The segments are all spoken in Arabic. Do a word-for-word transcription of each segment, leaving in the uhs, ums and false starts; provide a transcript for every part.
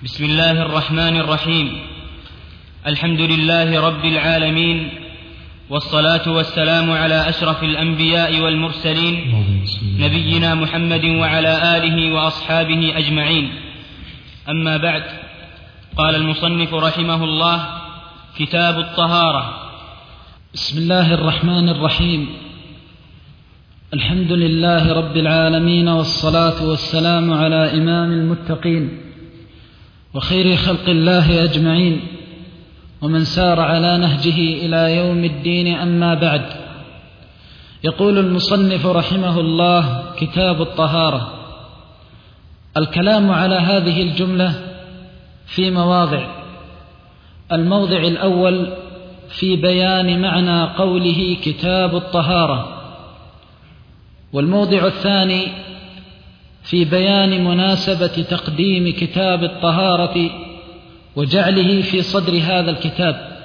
بسم الله الرحمن الرحيم. الحمد لله رب العالمين، والصلاة والسلام على أشرف الأنبياء والمرسلين نبينا محمد وعلى آله وأصحابه أجمعين. أما بعد، قال المصنف رحمه الله: كتاب الطهارة. بسم الله الرحمن الرحيم. الحمد لله رب العالمين، والصلاة والسلام على إمام المتقين وخير خلق الله أجمعين، ومن سار على نهجه إلى يوم الدين. أما بعد، يقول المصنف رحمه الله: كتاب الطهارة. الكلام على هذه الجملة في مواضع. الموضع الأول في بيان معنى قوله كتاب الطهارة، والموضع الثاني في بيان مناسبة تقديم كتاب الطهارة وجعله في صدر هذا الكتاب.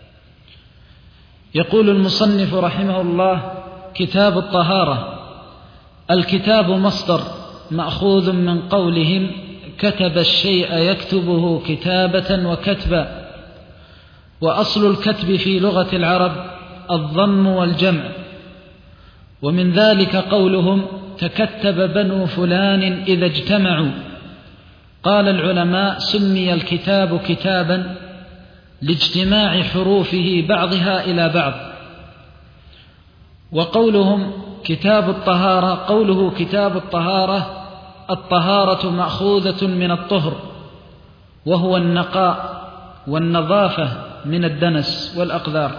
يقول المصنف رحمه الله: كتاب الطهارة. الكتاب مصدر مأخوذ من قولهم كتب الشيء يكتبه كتابة وكتبا، وأصل الكتب في لغة العرب الضم والجمع، ومن ذلك قولهم تكتب بنو فلان إذا اجتمعوا. قال العلماء: سمي الكتاب كتابا لاجتماع حروفه بعضها إلى بعض. وقولهم كتاب الطهارة، قوله كتاب الطهارة، الطهارة مأخوذة من الطهر، وهو النقاء والنظافة من الدنس والأقذار.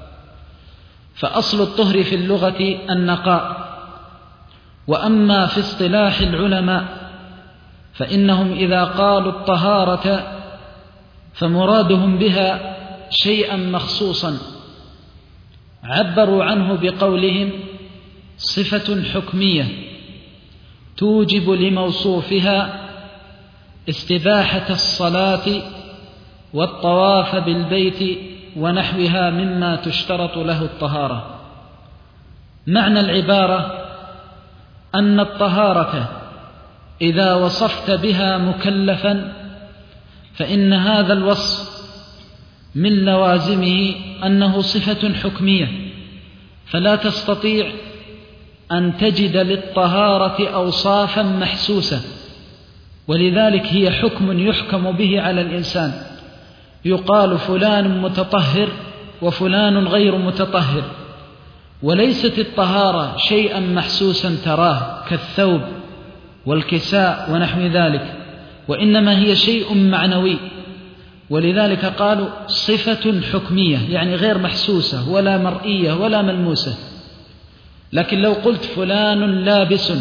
فأصل الطهر في اللغة النقاء. وأما في اصطلاح العلماء فإنهم إذا قالوا الطهارة فمرادهم بها شيئا مخصوصا، عبروا عنه بقولهم صفة حكمية توجب لموصوفها استباحة الصلاة والطواف بالبيت ونحوها مما تشترط له الطهارة. معنى العبارة أن الطهارة إذا وصفت بها مكلفا فإن هذا الوصف من لوازمه أنه صفة حكمية، فلا تستطيع أن تجد للطهارة أوصافا محسوسة، ولذلك هي حكم يحكم به على الإنسان. يقال فلان متطهر وفلان غير متطهر، وليست الطهارة شيئا محسوسا تراه كالثوب والكساء ونحو ذلك، وإنما هي شيء معنوي، ولذلك قالوا صفة حكمية، يعني غير محسوسة ولا مرئية ولا ملموسة. لكن لو قلت فلان لابس،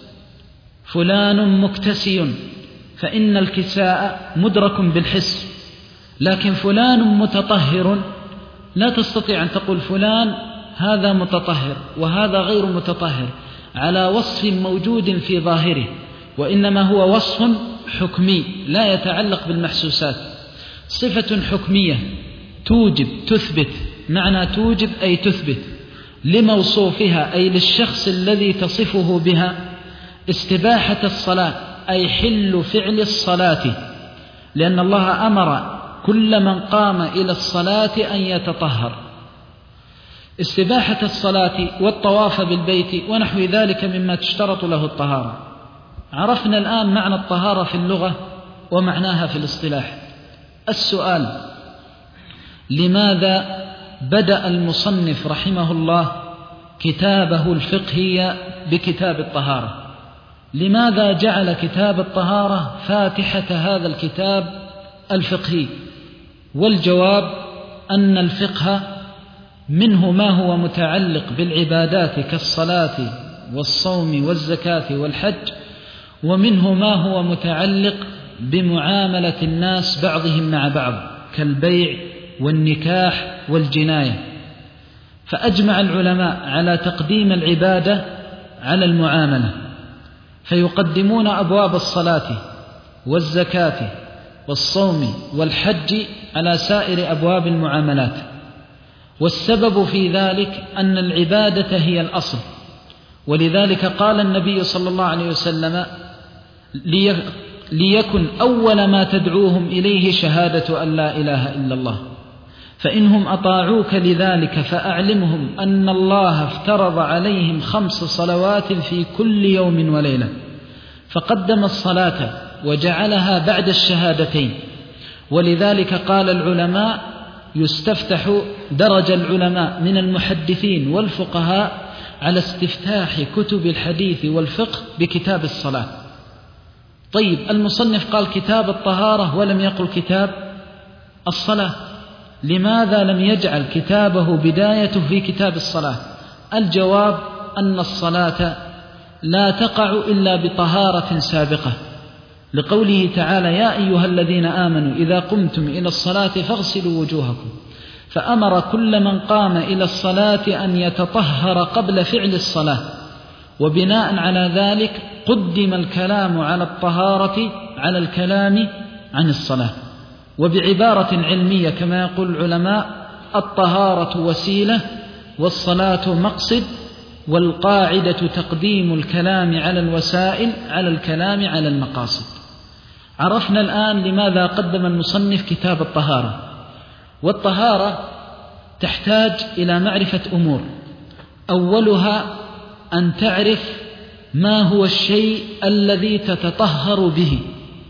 فلان مكتسي، فإن الكساء مدرك بالحس، لكن فلان متطهر لا تستطيع أن تقول فلان هذا متطهر وهذا غير متطهر على وصف موجود في ظاهره، وإنما هو وصف حكمي لا يتعلق بالمحسوسات. صفة حكمية توجب، تثبت، معنى توجب أي تثبت لموصوفها أي للشخص الذي تصفه بها استباحة الصلاة، أي حل فعل الصلاة، لأن الله أمر كل من قام إلى الصلاة أن يتطهر. استباحة الصلاة والطواف بالبيت ونحو ذلك مما تشترط له الطهارة. عرفنا الآن معنى الطهارة في اللغة ومعناها في الاصطلاح. السؤال: لماذا بدأ المصنف رحمه الله كتابه الفقهي بكتاب الطهارة؟ لماذا جعل كتاب الطهارة فاتحة هذا الكتاب الفقهي؟ والجواب أن الفقه منه ما هو متعلق بالعبادات كالصلاة والصوم والزكاة والحج، ومنه ما هو متعلق بمعاملة الناس بعضهم مع بعض كالبيع والنكاح والجناية. فأجمع العلماء على تقديم العبادة على المعاملة، فيقدمون أبواب الصلاة والزكاة والصوم والحج على سائر أبواب المعاملات. والسبب في ذلك أن العبادة هي الأصل، ولذلك قال النبي صلى الله عليه وسلم ليكن أول ما تدعوهم إليه شهادة أن لا إله إلا الله، فإنهم أطاعوك لذلك فأعلمهم أن الله افترض عليهم خمس صلوات في كل يوم وليلة، فقدم الصلاة وجعلها بعد الشهادتين. ولذلك قال العلماء يستفتح درج العلماء من المحدثين والفقهاء على استفتاح كتب الحديث والفقه بكتاب الصلاة. طيب المصنف قال كتاب الطهارة ولم يقل كتاب الصلاة، لماذا لم يجعل كتابه بدايته في كتاب الصلاة؟ الجواب أن الصلاة لا تقع إلا بطهارة سابقة، لقوله تعالى يا أيها الذين آمنوا إذا قمتم إلى الصلاة فاغسلوا وجوهكم، فأمر كل من قام إلى الصلاة أن يتطهر قبل فعل الصلاة، وبناء على ذلك قدم الكلام على الطهارة على الكلام عن الصلاة. وبعبارة علمية كما يقول العلماء الطهارة وسيلة والصلاة مقصد، والقاعدة تقديم الكلام على الوسائل على الكلام على المقاصد. عرفنا الآن لماذا قدم المصنف كتاب الطهارة. والطهارة تحتاج إلى معرفة أمور، أولها أن تعرف ما هو الشيء الذي تتطهر به.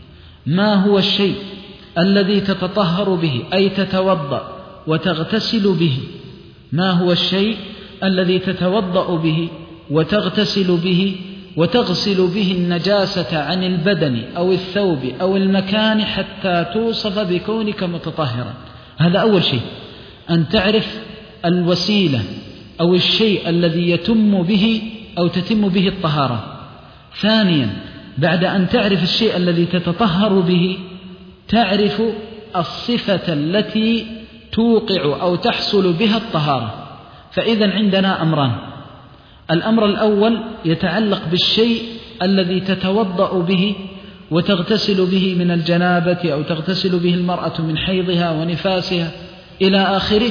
ما هو الشيء الذي تتطهر به أي تتوضأ وتغتسل به؟ ما هو الشيء الذي تتوضأ به وتغتسل به وتغسل به النجاسة عن البدن أو الثوب أو المكان حتى توصف بكونك متطهرا؟ هذا أول شيء، أن تعرف الوسيلة أو الشيء الذي يتم به أو تتم به الطهارة. ثانيا، بعد أن تعرف الشيء الذي تتطهر به تعرف الصفة التي توقع أو تحصل بها الطهارة. فإذا عندنا أمران، الأمر الأول يتعلق بالشيء الذي تتوضأ به وتغتسل به من الجنابة أو تغتسل به المرأة من حيضها ونفاسها إلى آخره.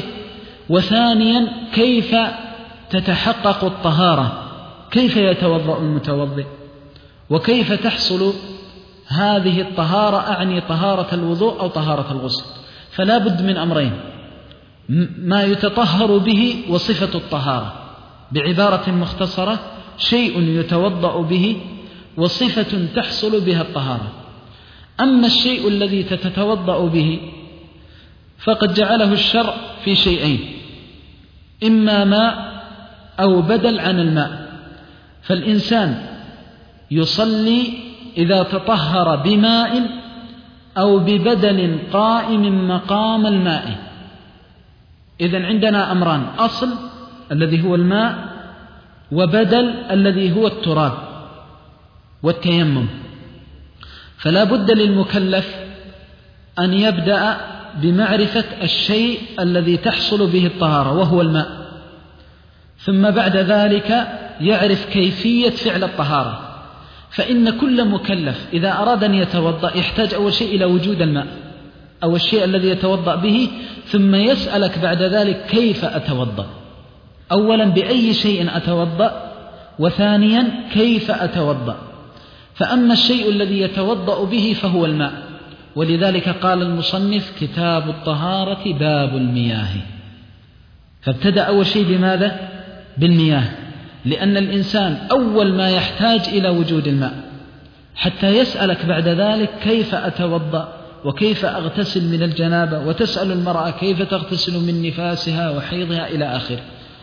وثانيا كيف تتحقق الطهارة، كيف يتوضأ المتوضئ وكيف تحصل هذه الطهارة، أعني طهارة الوضوء أو طهارة الغسل. فلا بد من أمرين، ما يتطهر به وصفة الطهارة. بعبارة مختصرة شيء يتوضأ به وصفة تحصل بها الطهارة. أما الشيء الذي تتوضأ به فقد جعله الشرع في شيئين، إما ماء أو بدل عن الماء. فالإنسان يصلي إذا تطهر بماء أو ببدل قائم مقام الماء. إذن عندنا أمران، أصل الذي هو الماء، وبدل الذي هو التراب والتيمم. فلا بد للمكلف أن يبدأ بمعرفة الشيء الذي تحصل به الطهارة وهو الماء، ثم بعد ذلك يعرف كيفية فعل الطهارة. فإن كل مكلف إذا أراد أن يتوضأ يحتاج أول شيء إلى وجود الماء أو الشيء الذي يتوضأ به، ثم يسألك بعد ذلك كيف أتوضأ. أولا بأي شيء أتوضأ، وثانيا كيف أتوضأ. فأما الشيء الذي يتوضأ به فهو الماء، ولذلك قال المصنف كتاب الطهارة باب المياه. فابتدأ أول شيء بماذا؟ بالمياه، لأن الإنسان أول ما يحتاج إلى وجود الماء، حتى يسألك بعد ذلك كيف أتوضأ وكيف أغتسل من الجنابة، وتسأل المرأة كيف تغتسل من نفاسها وحيضها إلى آخره.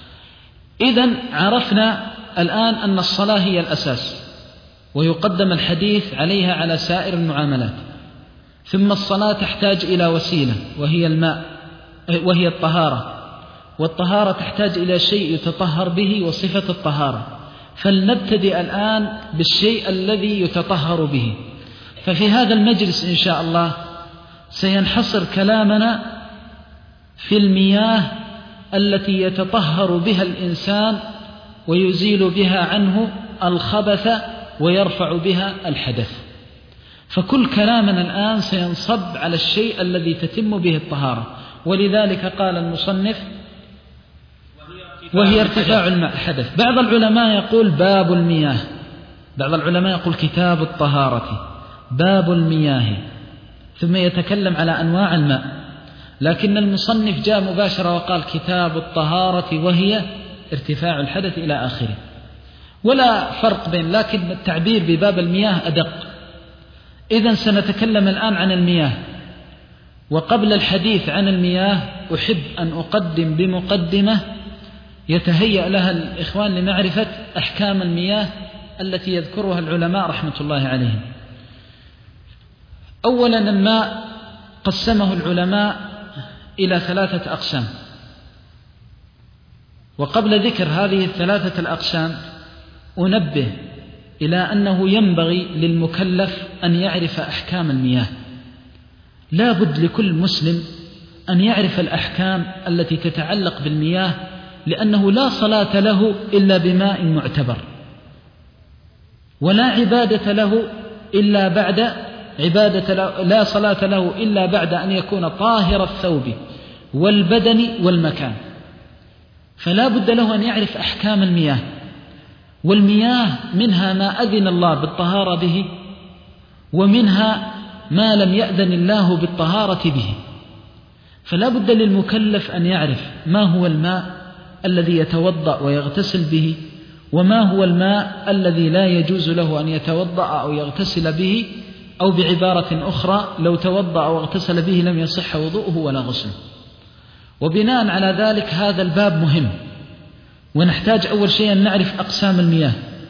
إذن عرفنا الآن أن الصلاة هي الأساس، ويقدم الحديث عليها على سائر المعاملات. ثم الصلاة تحتاج إلى وسيلة وهي الماء وهي الطهارة، والطهارة تحتاج إلى شيء يتطهر به وصفة الطهارة. فلنبتدئ الآن بالشيء الذي يتطهر به. ففي هذا المجلس إن شاء الله سينحصر كلامنا في المياه التي يتطهر بها الإنسان ويزيل بها عنه الخبث ويرفع بها الحدث. فكل كلامنا الآن سينصب على الشيء الذي تتم به الطهارة. ولذلك قال المصنف وهي ارتفاع الماء الحدث. بعض العلماء يقول باب المياه، بعض العلماء يقول كتاب الطهارة، باب المياه، ثم يتكلم على أنواع الماء، لكن المصنف جاء مباشرة وقال كتاب الطهارة وهي ارتفاع الحدث إلى آخره، ولا فرق بين، لكن التعبير بباب المياه أدق. إذن سنتكلم الآن عن المياه، وقبل الحديث عن المياه أحب أن أقدم بمقدمة يتهيأ لها الإخوان لمعرفة أحكام المياه التي يذكرها العلماء رحمة الله عليهم. أولا الماء قسمه العلماء إلى ثلاثة أقسام، وقبل ذكر هذه الثلاثة الأقسام أنبه إلى أنه ينبغي للمكلف أن يعرف أحكام المياه. لا بد لكل مسلم أن يعرف الأحكام التي تتعلق بالمياه، لأنه لا صلاة له إلا بماء معتبر، ولا عبادة له إلا بعد عبادة له لا صلاة له إلا بعد أن يكون طاهر الثوب والبدن والمكان. فلا بد له أن يعرف أحكام المياه، والمياه منها ما أذن الله بالطهارة به، ومنها ما لم يأذن الله بالطهارة به. فلا بد للمكلف أن يعرف ما هو الماء الذي يتوضأ ويغتسل به، وما هو الماء الذي لا يجوز له أن يتوضأ أو يغتسل به، أو بعبارة أخرى لو توضأ أو اغتسل به لم يصح وضوءه ولا غسله. وبناء على ذلك هذا الباب مهم، ونحتاج أول شيء أن نعرف أقسام المياه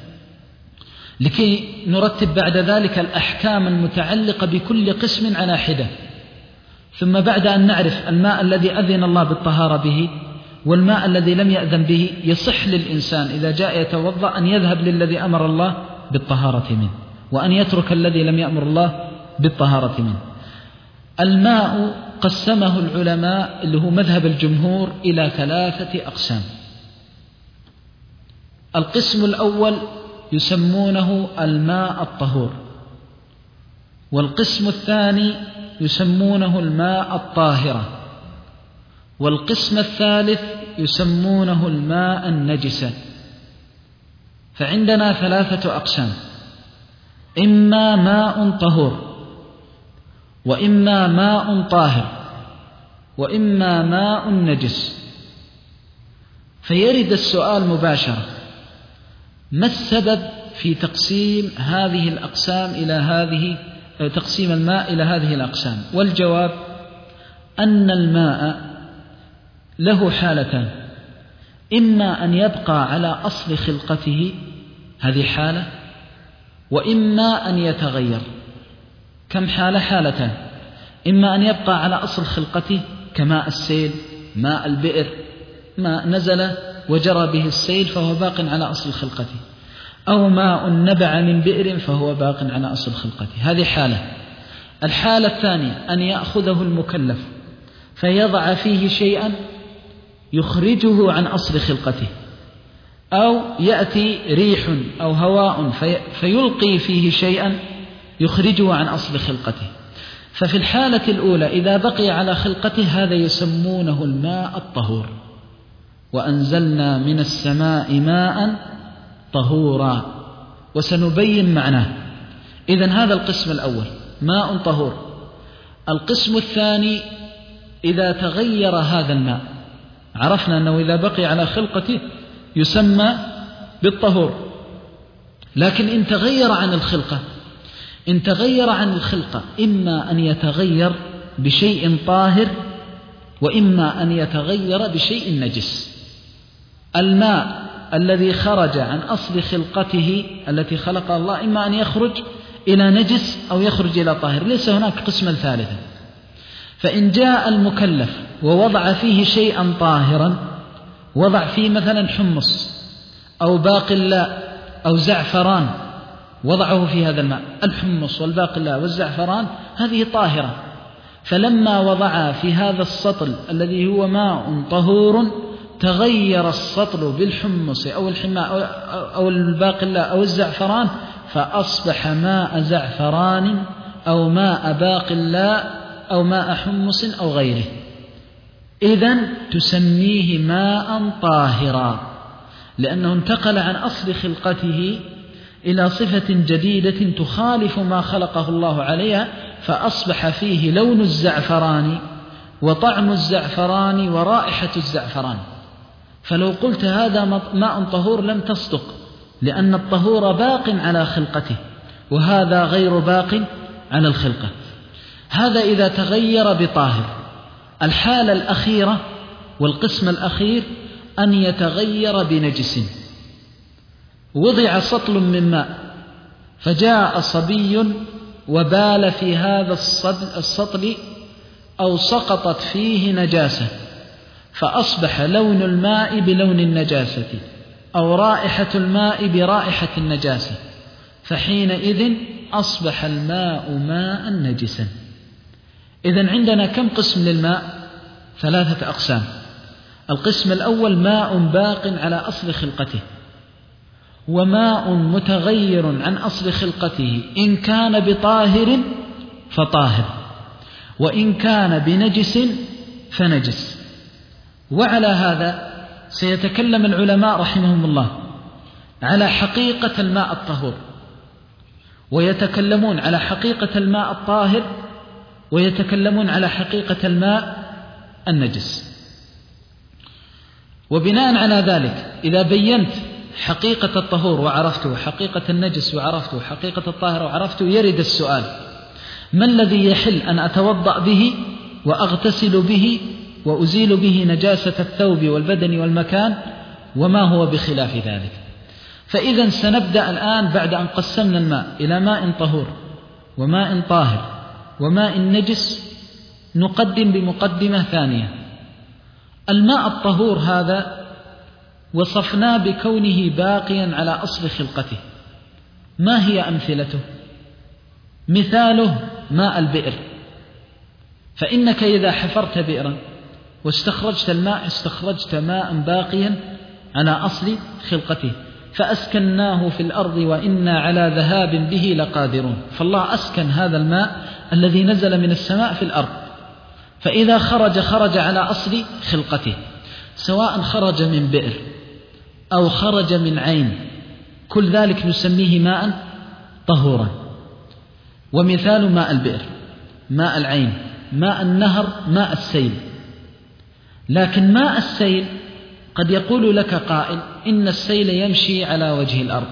لكي نرتب بعد ذلك الأحكام المتعلقة بكل قسم على حدة. ثم بعد أن نعرف الماء الذي أذن الله بالطهارة به والماء الذي لم يأذن به، يصح للإنسان إذا جاء يتوضأ أن يذهب للذي أمر الله بالطهارة منه، وأن يترك الذي لم يأمر الله بالطهارة منه. الماء قسمه العلماء اللي هو مذهب الجمهور إلى ثلاثة أقسام. القسم الأول يسمونه الماء الطهور، والقسم الثاني يسمونه الماء الطاهرة، والقسم الثالث يسمونه الماء النجس. فعندنا ثلاثة أقسام: إما ماء طهور، وإما ماء طاهر، وإما ماء نجس. فيرد السؤال مباشرة: ما السبب في تقسيم هذه الأقسام إلى هذه تقسيم الماء إلى هذه الأقسام؟ والجواب أن الماء له حالتان: إما أن يبقى على أصل خلقته، هذه حالة، وإما أن يتغير. كم حالة؟ حالتان: إما أن يبقى على أصل خلقته كماء السيل، ماء البئر، ما نزل وجرى به السيل فهو باق على أصل خلقته، أو ماء نبع من بئر فهو باق على أصل خلقته، هذه حالة. الحالة الثانية أن يأخذه المكلف فيضع فيه شيئا يخرجه عن أصل خلقته، أو يأتي ريح أو هواء في فيلقي فيه شيئا يخرجه عن أصل خلقته. ففي الحالة الأولى إذا بقي على خلقته هذا يسمونه الماء الطهور: وأنزلنا من السماء ماء طهورا، وسنبين معناه. إذن هذا القسم الأول ماء طهور. القسم الثاني إذا تغير هذا الماء، عرفنا أنه إذا بقي على خلقته يسمى بالطهور، لكن إن تغير عن الخلقة إن تغير عن الخلقة إما أن يتغير بشيء طاهر، وإما أن يتغير بشيء نجس. الماء الذي خرج عن أصل خلقته التي خلق الله إما أن يخرج إلى نجس أو يخرج إلى طاهر، ليس هناك قسما ثالثا. فإن جاء المكلف ووضع فيه شيئا طاهرا، وضع فيه مثلا حمص أو باقلاء أو زعفران، وضعه في هذا الماء، الحمص والباقلاء والزعفران هذه طاهرة، فلما وضع في هذا السطل الذي هو ماء طهور تغير السطل بالحمص أو الحماء أو الباقلاء أو الزعفران، فأصبح ماء زعفران أو ماء باقلاء أو ماء حمص أو غيره، إذن تسميه ماء طاهرا، لأنه انتقل عن أصل خلقته إلى صفة جديدة تخالف ما خلقه الله عليها، فأصبح فيه لون الزعفران وطعم الزعفران ورائحة الزعفران. فلو قلت هذا ماء طهور لم تصدق، لأن الطهور باق على خلقته وهذا غير باق على الخلقة. هذا إذا تغير بطاهر. الحالة الأخيرة والقسم الأخير أن يتغير بنجس. وضع سطل من ماء فجاء صبي وبال في هذا السطل أو سقطت فيه نجاسة، فأصبح لون الماء بلون النجاسة أو رائحة الماء برائحة النجاسة، فحينئذ أصبح الماء ماء نجسا. إذن عندنا كم قسم للماء؟ ثلاثة أقسام. القسم الأول ماء باق على أصل خلقته، وماء متغير عن أصل خلقته، إن كان بطاهر فطاهر، وإن كان بنجس فنجس. وعلى هذا سيتكلم العلماء رحمهم الله على حقيقة الماء الطهور، ويتكلمون على حقيقة الماء الطاهر، ويتكلمون على حقيقة الماء النجس. وبناء على ذلك إذا بينت حقيقة الطهور وعرفته، وحقيقة النجس وعرفته، وحقيقة الطاهر وعرفته، يرد السؤال: ما الذي يحل أن أتوضأ به وأغتسل به وأزيل به نجاسة الثوب والبدن والمكان، وما هو بخلاف ذلك؟ فإذا سنبدأ الآن بعد أن قسمنا الماء إلى ماء طهور وماء طاهر وماء نجس، نقدم بمقدمة ثانية. الماء الطهور هذا وصفناه بكونه باقيا على أصل خلقته. ما هي أمثلته؟ مثاله ماء البئر، فإنك إذا حفرت بئرا واستخرجت الماء استخرجت ماء باقيا على أصل خلقته، فأسكناه في الأرض وإنا على ذهاب به لقادرون. فالله أسكن هذا الماء الذي نزل من السماء في الأرض، فإذا خرج خرج على أصل خلقته، سواء خرج من بئر أو خرج من عين، كل ذلك نسميه ماء طهورا. ومثال ماء البئر ماء العين، ماء النهر، ماء السيل. لكن ماء السيل قد يقول لك قائل: إن السيل يمشي على وجه الأرض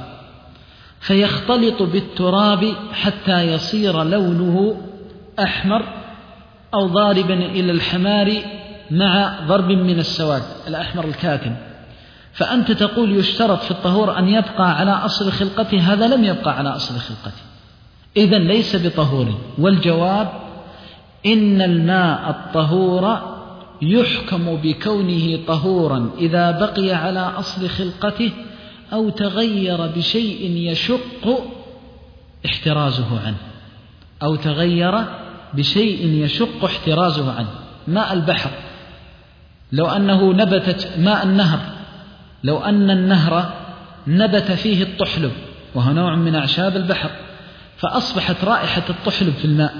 فيختلط بالتراب حتى يصير لونه أحمر أو ضاربا إلى الحمار مع ضرب من السواد، الأحمر الكاتم، فأنت تقول يشترط في الطهور أن يبقى على أصل خلقته. هذا لم يبقى على أصل خلقته، إذن ليس بطهور. والجواب: إن الماء الطهور يحكم بكونه طهورا إذا بقي على أصل خلقته أو تغير بشيء يشق احترازه عنه، أو تغير بشيء يشق احترازه عنه. ماء البحر لو أنه نبتت ماء النهر، لو أن النهر نبت فيه الطحلب وهو نوع من أعشاب البحر، فأصبحت رائحة الطحلب في الماء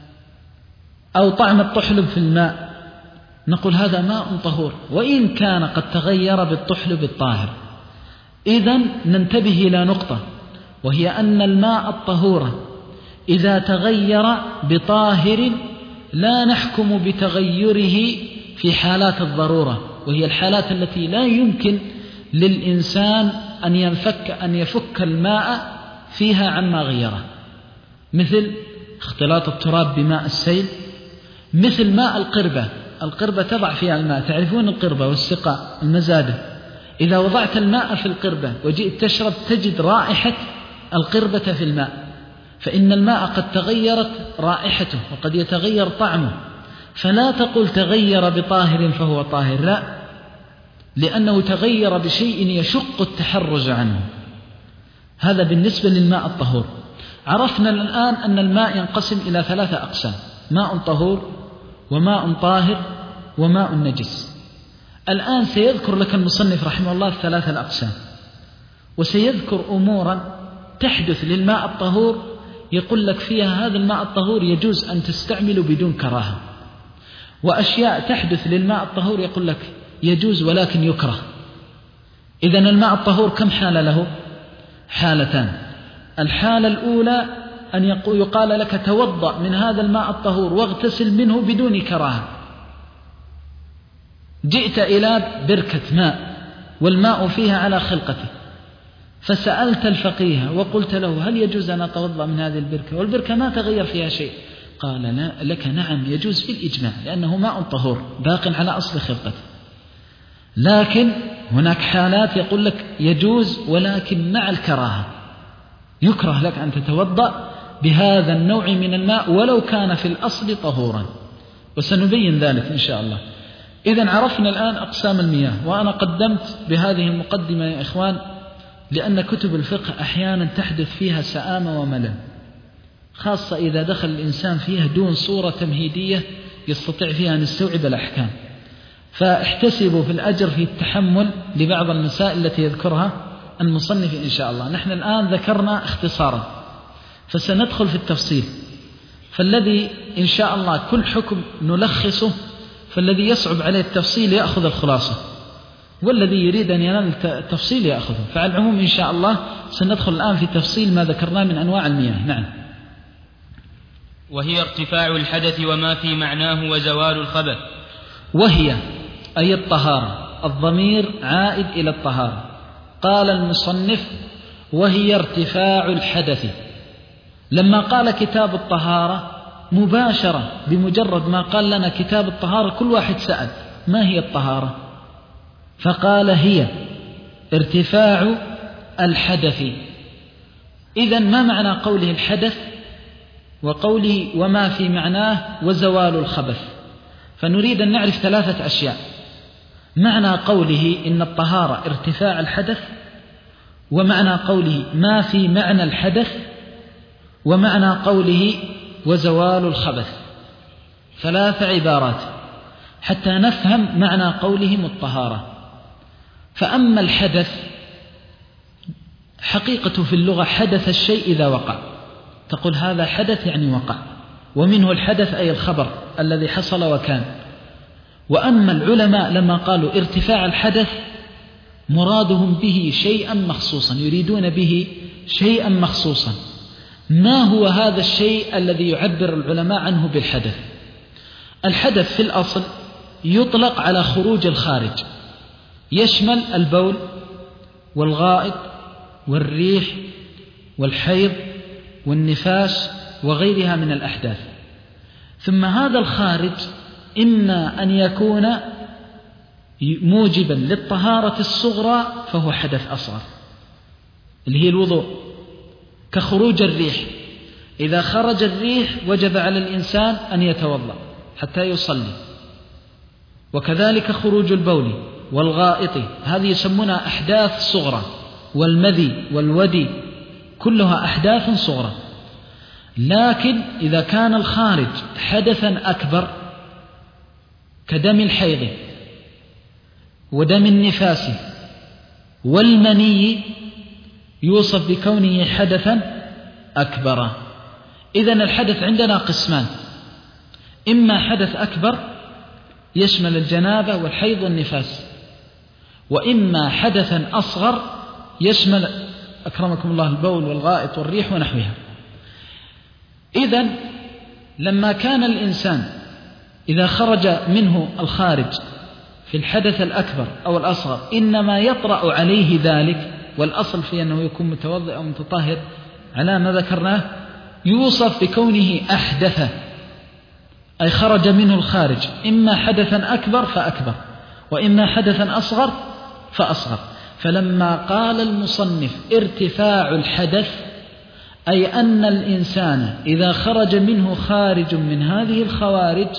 أو طعم الطحلب في الماء، نقول هذا ماء طهور وإن كان قد تغير بالطحلب الطاهر. إذن ننتبه إلى نقطة، وهي أن الماء الطهور إذا تغير بطاهر لا نحكم بتغيره في حالات الضرورة، وهي الحالات التي لا يمكن للإنسان أن ينفك أن يفك الماء فيها عما غيره، مثل اختلاط التراب بماء السيل، مثل ماء القربة. القربة تضع فيها الماء، تعرفون القربة والسقاء المزادة، إذا وضعت الماء في القربة وجئت تشرب تجد رائحة القربة في الماء، فإن الماء قد تغيرت رائحته وقد يتغير طعمه، فلا تقل تغير بطاهر فهو طاهر، لا، لأنه تغير بشيء يشق التحرز عنه. هذا بالنسبة للماء الطهور. عرفنا الآن أن الماء ينقسم إلى ثلاثة أقسام: ماء طهور وماء طاهر وماء نجس. الآن سيذكر لك المصنف رحمه الله الثلاثة الأقسام، وسيذكر أمورا تحدث للماء الطهور يقول لك فيها هذا الماء الطهور يجوز أن تستعمله بدون كراهة، وأشياء تحدث للماء الطهور يقول لك يجوز ولكن يكره. إذن الماء الطهور كم حالة له؟ حالتان: الحالة الأولى أن يقال لك توضأ من هذا الماء الطهور واغتسل منه بدون كراهة. جئت إلى بركة ماء والماء فيها على خلقته، فسألت الفقيه وقلت له هل يجوز أن أتوضأ من هذه البركة والبركة ما تغير فيها شيء؟ قال لا لك نعم يجوز بالإجماع لأنه ماء طهور باق على أصل خلقته. لكن هناك حالات يقول لك يجوز ولكن مع الكراهة، يكره لك أن تتوضأ بهذا النوع من الماء ولو كان في الأصل طهورا، وسنبين ذلك إن شاء الله. إذن عرفنا الآن أقسام المياه، وأنا قدمت بهذه المقدمة يا إخوان لأن كتب الفقه أحيانا تحدث فيها سآمة وملل، خاصة إذا دخل الإنسان فيها دون صورة تمهيدية يستطيع فيها أن يستوعب الأحكام، فاحتسبوا في الأجر في التحمل لبعض المسائل التي يذكرها المصنف إن شاء الله. نحن الآن ذكرنا اختصارا فسندخل في التفصيل، فالذي إن شاء الله كل حكم نلخصه، فالذي يصعب عليه التفصيل يأخذ الخلاصة، والذي يريد أن ينال التفصيل يأخذه. فعلى العموم إن شاء الله سندخل الآن في تفصيل ما ذكرناه من أنواع المياه. نعم. وهي ارتفاع الحدث وما في معناه وزوال الخبث. وهي أي الطهارة، الضمير عائد إلى الطهارة. قال المصنف وهي ارتفاع الحدث. لما قال كتاب الطهارة مباشرة بمجرد ما قال لنا كتاب الطهارة كل واحد سأل ما هي الطهارة؟ فقال هي ارتفاع الحدث. إذن ما معنى قوله الحدث وقوله وما في معناه وزوال الخبث؟ فنريد أن نعرف ثلاثة أشياء. معنى قوله إن الطهارة ارتفاع الحدث، ومعنى قوله ما في معنى الحدث، ومعنى قوله وزوال الخبث. ثلاث عبارات حتى نفهم معنى قولهم الطهارة. فأما الحدث حقيقة في اللغة حدث الشيء إذا وقع، تقول هذا حدث يعني وقع، ومنه الحدث أي الخبر الذي حصل وكان. وأما العلماء لما قالوا ارتفاع الحدث مرادهم به شيئا مخصوصا، يريدون به شيئا مخصوصا. ما هو هذا الشيء الذي يعبر العلماء عنه بالحدث؟ الحدث في الأصل يطلق على خروج الخارج، يشمل البول والغائط والريح والحيض والنفاس وغيرها من الأحداث. ثم هذا الخارج إما أن يكون موجبا للطهارة الصغرى فهو حدث أصغر اللي هي الوضوء، كخروج الريح. إذا خرج الريح وجب على الإنسان أن يتوضأ حتى يصلي. وكذلك خروج البول والغائط، هذه يسمونها أحداث صغرى، والمذي والودي كلها أحداث صغرى. لكن إذا كان الخارج حدثا أكبر كدم الحيض ودم النفاس والمني يوصف بكونه حدثا أكبر. إذن الحدث عندنا قسمان، إما حدث أكبر يشمل الجنابة والحيض والنفاس، وإما حدثا أصغر يشمل أكرمكم الله البول والغائط والريح ونحوها. إذن لما كان الإنسان إذا خرج منه الخارج في الحدث الأكبر أو الأصغر إنما يطرأ عليه ذلك، والأصل في أنه يكون متوضئ أو متطهر على ما ذكرناه، يوصف بكونه أحدث، أي خرج منه الخارج إما حدثا أكبر فأكبر وإما حدثا أصغر فأصغر. فلما قال المصنف ارتفاع الحدث أي أن الإنسان إذا خرج منه خارج من هذه الخوارج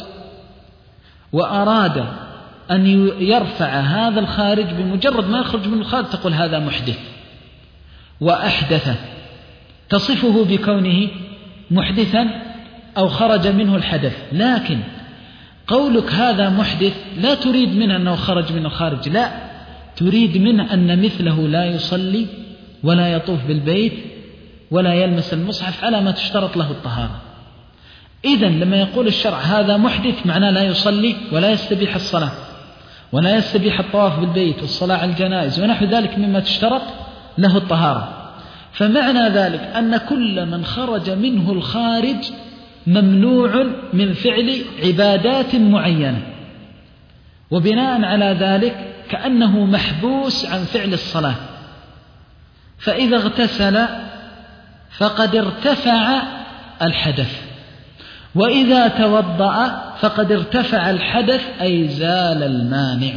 وأراد أن يرفع هذا الخارج، بمجرد ما يخرج من الخارج تقول هذا محدث وأحدث، تصفه بكونه محدثا أو خرج منه الحدث. لكن قولك هذا محدث لا تريد منه أنه خرج من الخارج، لا، تريد منه أن مثله لا يصلي ولا يطوف بالبيت ولا يلمس المصحف على ما تشترط له الطهارة. إذن لما يقول الشرع هذا محدث معناه لا يصلي ولا يستبيح الصلاة ولا يستبيح الطواف بالبيت والصلاة على الجنائز ونحو ذلك مما تشترط له الطهارة. فمعنى ذلك أن كل من خرج منه الخارج ممنوع من فعل عبادات معينة، وبناء على ذلك كأنه محبوس عن فعل الصلاة. فإذا اغتسل فقد ارتفع الحدث، وإذا توضأ فقد ارتفع الحدث أي زال المانع.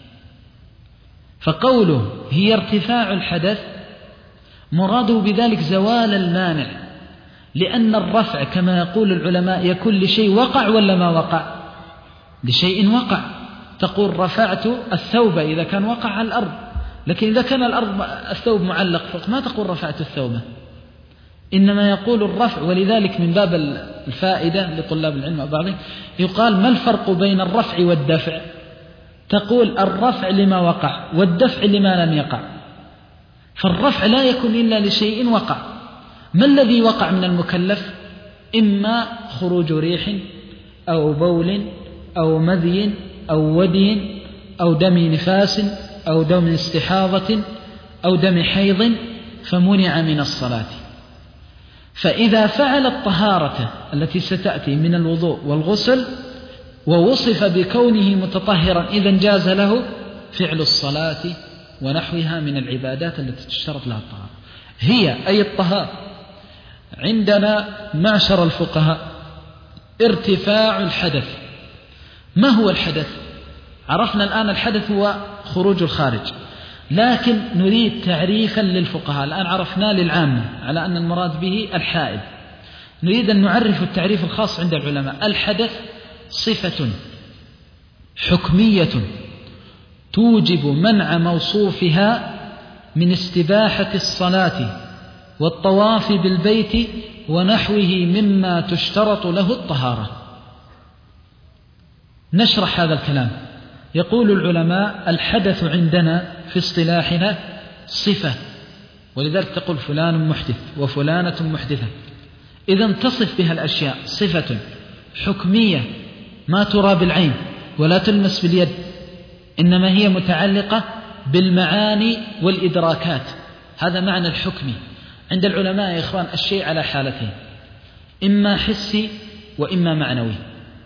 فقوله هي ارتفاع الحدث مراده بذلك زوال المانع، لأن الرفع كما يقول العلماء يكون لشيء وقع ولا ما وقع؟ لشيء وقع. تقول رفعت الثوب إذا كان وقع على الأرض، لكن إذا كان الأرض الثوب معلق فوق ما تقول رفعت الثوب، إنما يقول الرفع. ولذلك من باب الفائدة لطلاب العلم وبعضهم يقال ما الفرق بين الرفع والدفع؟ تقول الرفع لما وقع والدفع لما لم يقع. فالرفع لا يكون إلا لشيء وقع. ما الذي وقع من المكلف؟ إما خروج ريح أو بول أو مذي أو ودي أو دم نفاس أو دم استحاضة أو دم حيض فمنع من الصلاة. فإذا فعل الطهارة التي ستأتي من الوضوء والغسل ووصف بكونه متطهرا إذن جاز له فعل الصلاة ونحوها من العبادات التي تشترط لها الطهارة. هي أي الطهارة عندنا معشر الفقهاء ارتفاع الحدث. ما هو الحدث؟ عرفنا الآن الحدث هو خروج الخارج، لكن نريد تعريفا للفقهاء. الآن عرفنا للعامة على أن المراد به الحائض، نريد أن نعرف التعريف الخاص عند العلماء. الحدث صفة حكمية توجب منع موصوفها من استباحة الصلاة والطواف بالبيت ونحوه مما تشترط له الطهارة. نشرح هذا الكلام. يقول العلماء الحدث عندنا في اصطلاحنا صفة، ولذلك تقول فلان محدث وفلانة محدثة. إذن تصف بها الأشياء صفة حكمية ما ترى بالعين ولا تلمس باليد، إنما هي متعلقة بالمعاني والإدراكات. هذا معنى الحكمي. عند العلماء يا إخوان الشيء على حالتين، إما حسي وإما معنوي.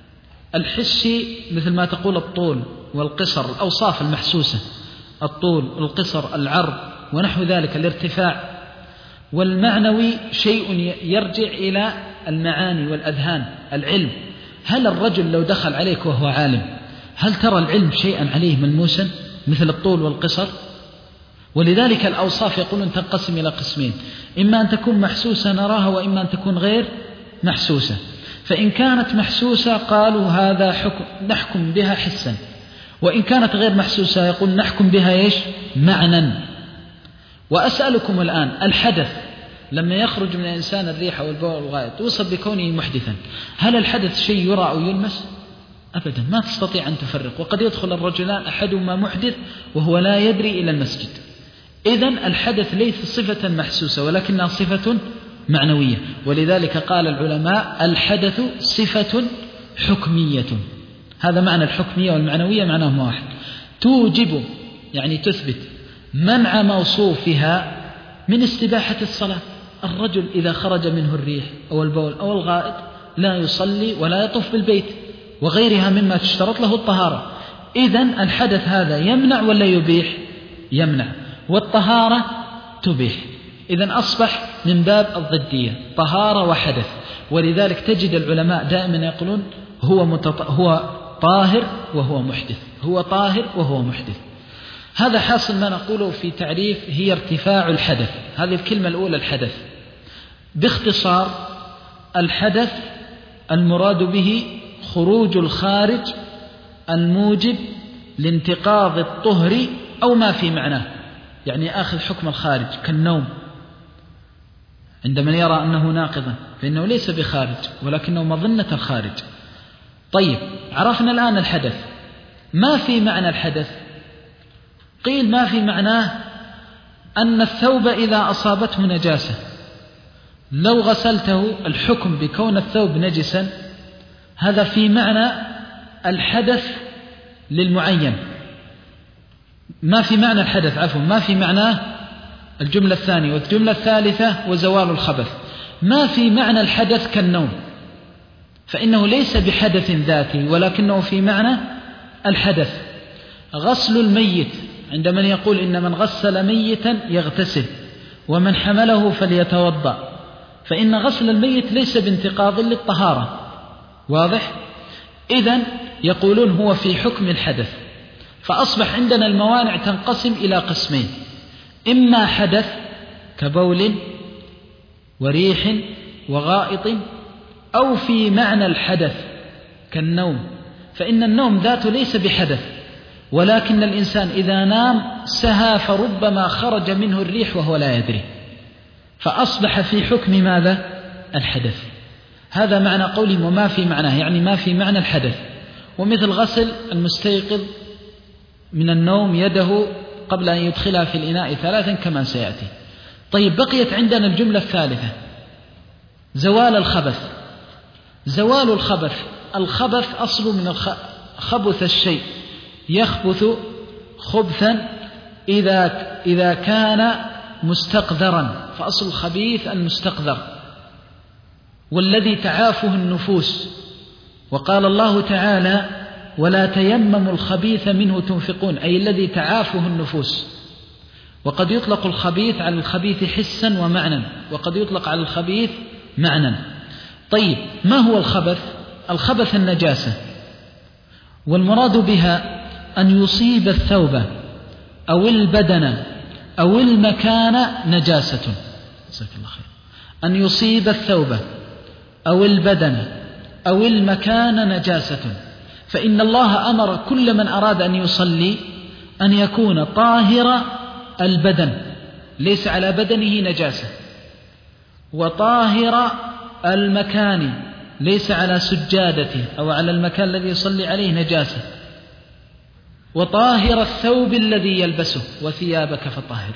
الحسي مثل ما تقول الطول والقصر، الأوصاف المحسوسة، الطول القصر العرض ونحو ذلك الارتفاع. والمعنوي شيء يرجع إلى المعاني والأذهان، العلم. هل الرجل لو دخل عليك وهو عالم هل ترى العلم شيئا عليه ملموسا مثل الطول والقصر؟ ولذلك الأوصاف يقولون تنقسم إلى قسمين، إما أن تكون محسوسة نراها وإما أن تكون غير محسوسة. فإن كانت محسوسة قالوا هذا حكم نحكم بها حسا، وإن كانت غير محسوسة يقول نحكم بها إيش؟ معنى. وأسألكم الآن الحدث لما يخرج من الإنسان الريح أو البول والغائط توصف بكونه محدثا، هل الحدث شيء يرى أو يلمس؟ أبدا، ما تستطيع أن تفرق. وقد يدخل الرجلان أحدهما محدث وهو لا يدري إلى المسجد. إذن الحدث ليس صفة محسوسة ولكنها صفة معنوية. ولذلك قال العلماء الحدث صفة حكمية. هذا معنى الحكمية والمعنوية معناهما واحد. توجب يعني تثبت منع موصوفها من استباحة الصلاة. الرجل إذا خرج منه الريح أو البول أو الغائط لا يصلي ولا يطوف بالبيت وغيرها مما تشترط له الطهارة. إذن الحدث هذا يمنع ولا يبيح؟ يمنع. والطهارة تبيح. إذن أصبح من باب الضدية، طهارة وحدث. ولذلك تجد العلماء دائما يقولون هو, متط... هو طاهر وهو محدث، هو طاهر وهو محدث. هذا حاصل ما نقوله في تعريف هي ارتفاع الحدث. هذه الكلمة الأولى الحدث. باختصار الحدث المراد به خروج الخارج الموجب لانتقاض الطهر أو ما في معناه، يعني آخذ حكم الخارج كالنوم. عندما يرى أنه ناقضا فإنه ليس بخارج ولكنه مظنة الخارج. طيب، عرفنا الآن الحدث. ما في معنى الحدث؟ قيل ما في معناه أن الثوب إذا أصابته نجاسة لو غسلته الحكم بكون الثوب نجسا، هذا في معنى الحدث للمعين. ما في معنى الحدث عفوا ما في معناه الجملة الثانية. والجملة الثالثة وزوال الخبث. ما في معنى الحدث كالنوم، فإنه ليس بحدث ذاتي ولكنه في معنى الحدث. غسل الميت، عند من يقول إن من غسل ميتا يغتسل ومن حمله فليتوضأ، فإن غسل الميت ليس بانتقاض للطهارة، واضح؟ إذن يقولون هو في حكم الحدث. فأصبح عندنا الموانع تنقسم إلى قسمين: إما حدث كبول وريح وغائط، أو في معنى الحدث كالنوم، فإن النوم ذاته ليس بحدث، ولكن الإنسان إذا نام سهى فربما خرج منه الريح وهو لا يدري، فأصبح في حكم ماذا؟ الحدث. هذا معنى قولهم وما في معناه، يعني ما في معنى الحدث. ومثل غسل المستيقظ من النوم يده قبل أن يدخلها في الإناء ثلاثا كما سيأتي. طيب، بقيت عندنا الجملة الثالثة زوال الخبث. زوال الخبث، الخبث أصل من خبث الشيء، يخبث خبثا إذا إذا كان مستقذرا، فأصل الخبيث المستقذر والذي تعافه النفوس. وقال الله تعالى: ولا تيمموا الخبيث منه تنفقون، أي الذي تعافه النفوس. وقد يطلق الخبيث على الخبيث حسا ومعنى، وقد يطلق على الخبيث معنى. طيب، ما هو الخبث؟ الخبث النجاسة، والمراد بها أن يصيب الثوب أو البدن أو المكان نجاسة. جزاك الله خير. أن يصيب الثوب أو البدن أو المكان نجاسة، فإن الله أمر كل من أراد أن يصلي أن يكون طاهر البدن، ليس على بدنه نجاسة، وطاهر المكان، ليس على سجادته أو على المكان الذي يصلي عليه نجاسة، وطاهر الثوب الذي يلبسه، وثيابك فطهر.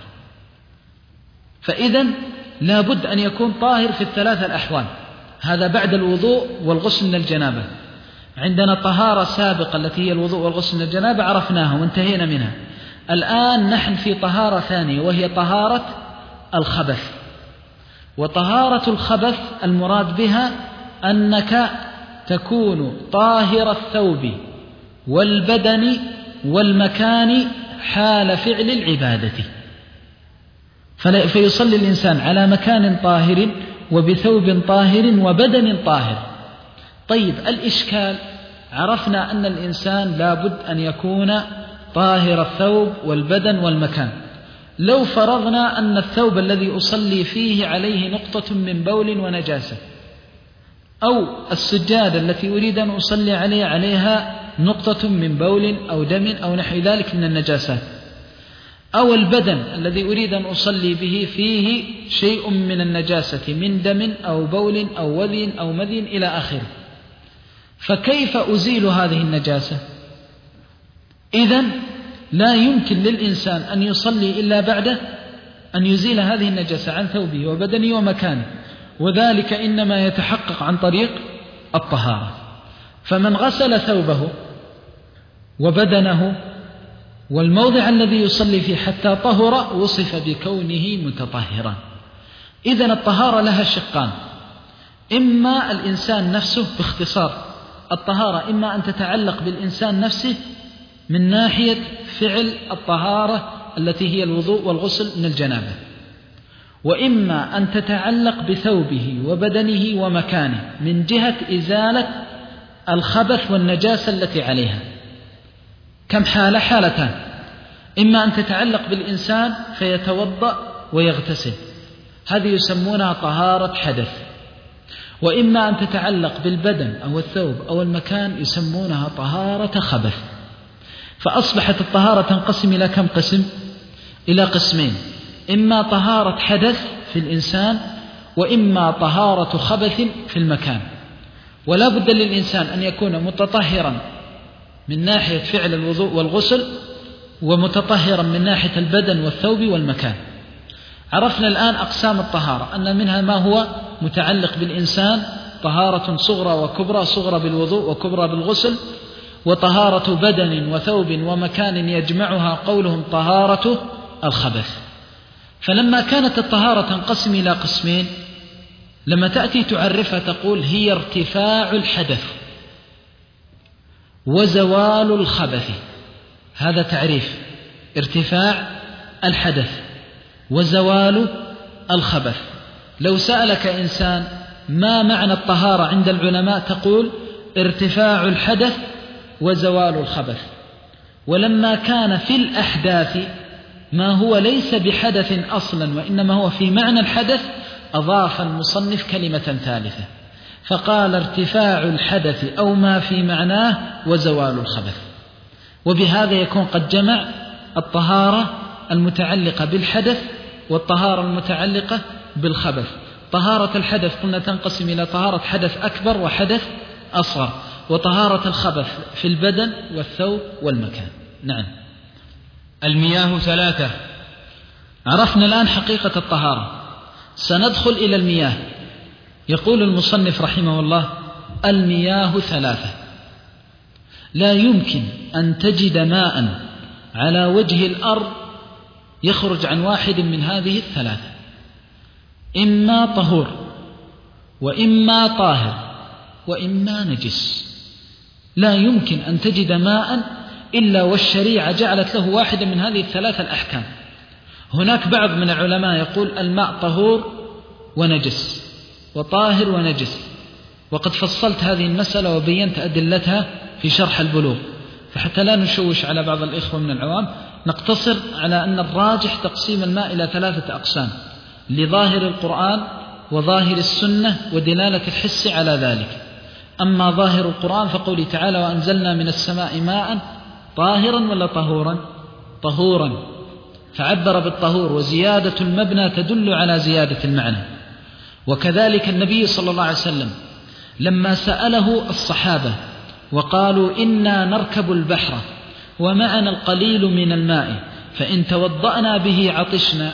فإذن لا بد أن يكون طاهر في الثلاثة الأحوال. هذا بعد الوضوء والغسل من الجنابة. عندنا طهارة سابقة التي هي الوضوء والغسل من الجنابة عرفناها وانتهينا منها. الآن نحن في طهارة ثانية وهي طهارة الخبث. وطهارة الخبث المراد بها أنك تكون طاهر الثوب والبدن والمكان حال فعل العبادة، فيصلي الإنسان على مكان طاهر وبثوب طاهر وبدن طاهر. طيب، الإشكال عرفنا أن الإنسان لابد أن يكون طاهر الثوب والبدن والمكان. لو فرضنا أن الثوب الذي أصلي فيه عليه نقطة من بول ونجاسة، أو السجادة التي أريد أن أصلي عليه عليها نقطة من بول أو دم أو نحو ذلك من النجاسات، أو البدن الذي أريد أن أصلي به فيه شيء من النجاسة من دم أو بول أو وذي أو مذي إلى آخره، فكيف أزيل هذه النجاسة؟ إذن لا يمكن للإنسان أن يصلي إلا بعد أن يزيل هذه النجاسة عن ثوبه وبدنه ومكانه، وذلك إنما يتحقق عن طريق الطهارة. فمن غسل ثوبه وبدنه والموضع الذي يصلي فيه حتى طهر وصف بكونه متطهرا. إذن الطهارة لها شقان: إما الإنسان نفسه، باختصار الطهارة إما أن تتعلق بالإنسان نفسه من ناحية فعل الطهارة التي هي الوضوء والغسل من الجنابة، وإما أن تتعلق بثوبه وبدنه ومكانه من جهة إزالة الخبث والنجاسة التي عليها. كم حالة؟ حالتان: إما أن تتعلق بالإنسان فيتوضأ ويغتسل، هذه يسمونها طهارة حدث، وإما أن تتعلق بالبدن أو الثوب أو المكان يسمونها طهارة خبث. فأصبحت الطهارة تنقسم إلى كم قسم؟ إلى قسمين: إما طهارة حدث في الإنسان، وإما طهارة خبث في المكان. ولا بد للإنسان أن يكون متطهرا من ناحية فعل الوضوء والغسل، ومتطهرا من ناحية البدن والثوب والمكان. عرفنا الآن أقسام الطهارة، أن منها ما هو متعلق بالإنسان، طهارة صغرى وكبرى: صغرى بالوضوء وكبرى بالغسل، وطهارة بدن وثوب ومكان يجمعها قولهم طهارة الخبث. فلما كانت الطهارة تنقسم إلى قسمين، لما تأتي تعرفها تقول هي ارتفاع الحدث وزوال الخبث. هذا تعريف ارتفاع الحدث وزوال الخبث. لو سألك إنسان ما معنى الطهارة عند العلماء تقول ارتفاع الحدث وزوال الخبث. ولما كان في الأحداث ما هو ليس بحدث أصلا وإنما هو في معنى الحدث، أضاف المصنف كلمة ثالثة فقال ارتفاع الحدث أو ما في معناه وزوال الخبث. وبهذا يكون قد جمع الطهارة المتعلقة بالحدث والطهارة المتعلقة بالخبث. طهارة الحدث قلنا تنقسم إلى طهارة حدث أكبر وحدث أصغر، وطهارة الخبث في البدن والثوب والمكان. نعم. المياه ثلاثة. عرفنا الآن حقيقة الطهارة، سندخل إلى المياه. يقول المصنف رحمه الله المياه ثلاثة. لا يمكن أن تجد ماء على وجه الأرض يخرج عن واحد من هذه الثلاثة، إما طهور وإما طاهر وإما نجس. لا يمكن أن تجد ماء إلا والشريعة جعلت له واحدا من هذه الثلاثة الأحكام. هناك بعض من العلماء يقول الماء طهور ونجس وطاهر ونجس، وقد فصلت هذه المسألة وبينت أدلتها في شرح البلوغ، فحتى لا نشوش على بعض الإخوة من العوام نقتصر على أن الراجح تقسيم الماء إلى ثلاثة أقسام لظاهر القرآن وظاهر السنة ودلالة الحس على ذلك. أما ظاهر القرآن فقوله تعالى وأنزلنا من السماء ماء طاهرا ولا طهورا؟ طهورا، فعبر بالطهور، وزيادة المبنى تدل على زيادة المعنى. وكذلك النبي صلى الله عليه وسلم لما سأله الصحابة وقالوا إنا نركب البحر ومعنا القليل من الماء فإن توضأنا به عطشنا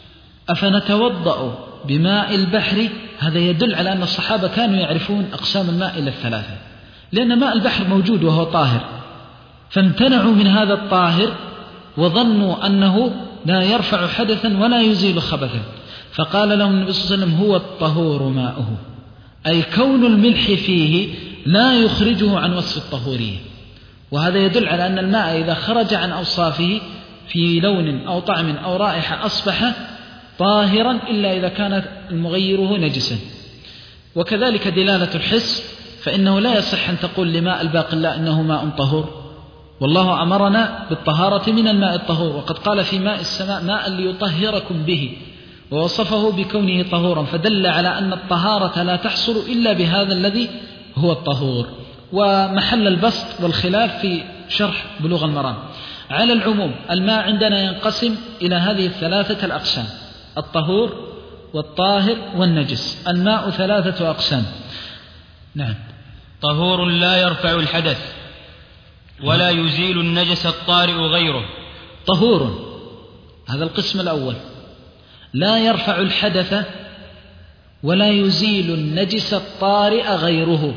أفنتوضأ بماء البحر؟ هذا يدل على أن الصحابة كانوا يعرفون أقسام الماء إلى الثلاثة، لأن ماء البحر موجود وهو طاهر، فامتنعوا من هذا الطاهر وظنوا أنه لا يرفع حدثا ولا يزيل خبثا، فقال لهم النبي صلى الله عليه وسلم هو الطهور ماؤه، أي كون الملح فيه لا يخرجه عن وصف الطهورية. وهذا يدل على أن الماء إذا خرج عن أوصافه في لون أو طعم أو رائحة أصبح طاهرا إلا إذا كان المغيره نجسا. وكذلك دلالة الحس، فإنه لا يصح أن تقول لماء الباقلاء إنه ماء طهور، والله أمرنا بالطهارة من الماء الطهور، وقد قال في ماء السماء ماء ليطهركم به، ووصفه بكونه طهورا، فدل على أن الطهارة لا تحصل إلا بهذا الذي هو الطهور. ومحل البسط والخلاف في شرح بلوغ المرام. على العموم الماء عندنا ينقسم إلى هذه الثلاثة الأقسام: الطهور والطاهر والنجس. الماء ثلاثة أقسام. نعم. طهور لا يرفع الحدث ولا يزيل النجس الطارئ غيره. طهور هذا القسم الأول، لا يرفع الحدث ولا يزيل النجس الطارئ غيره.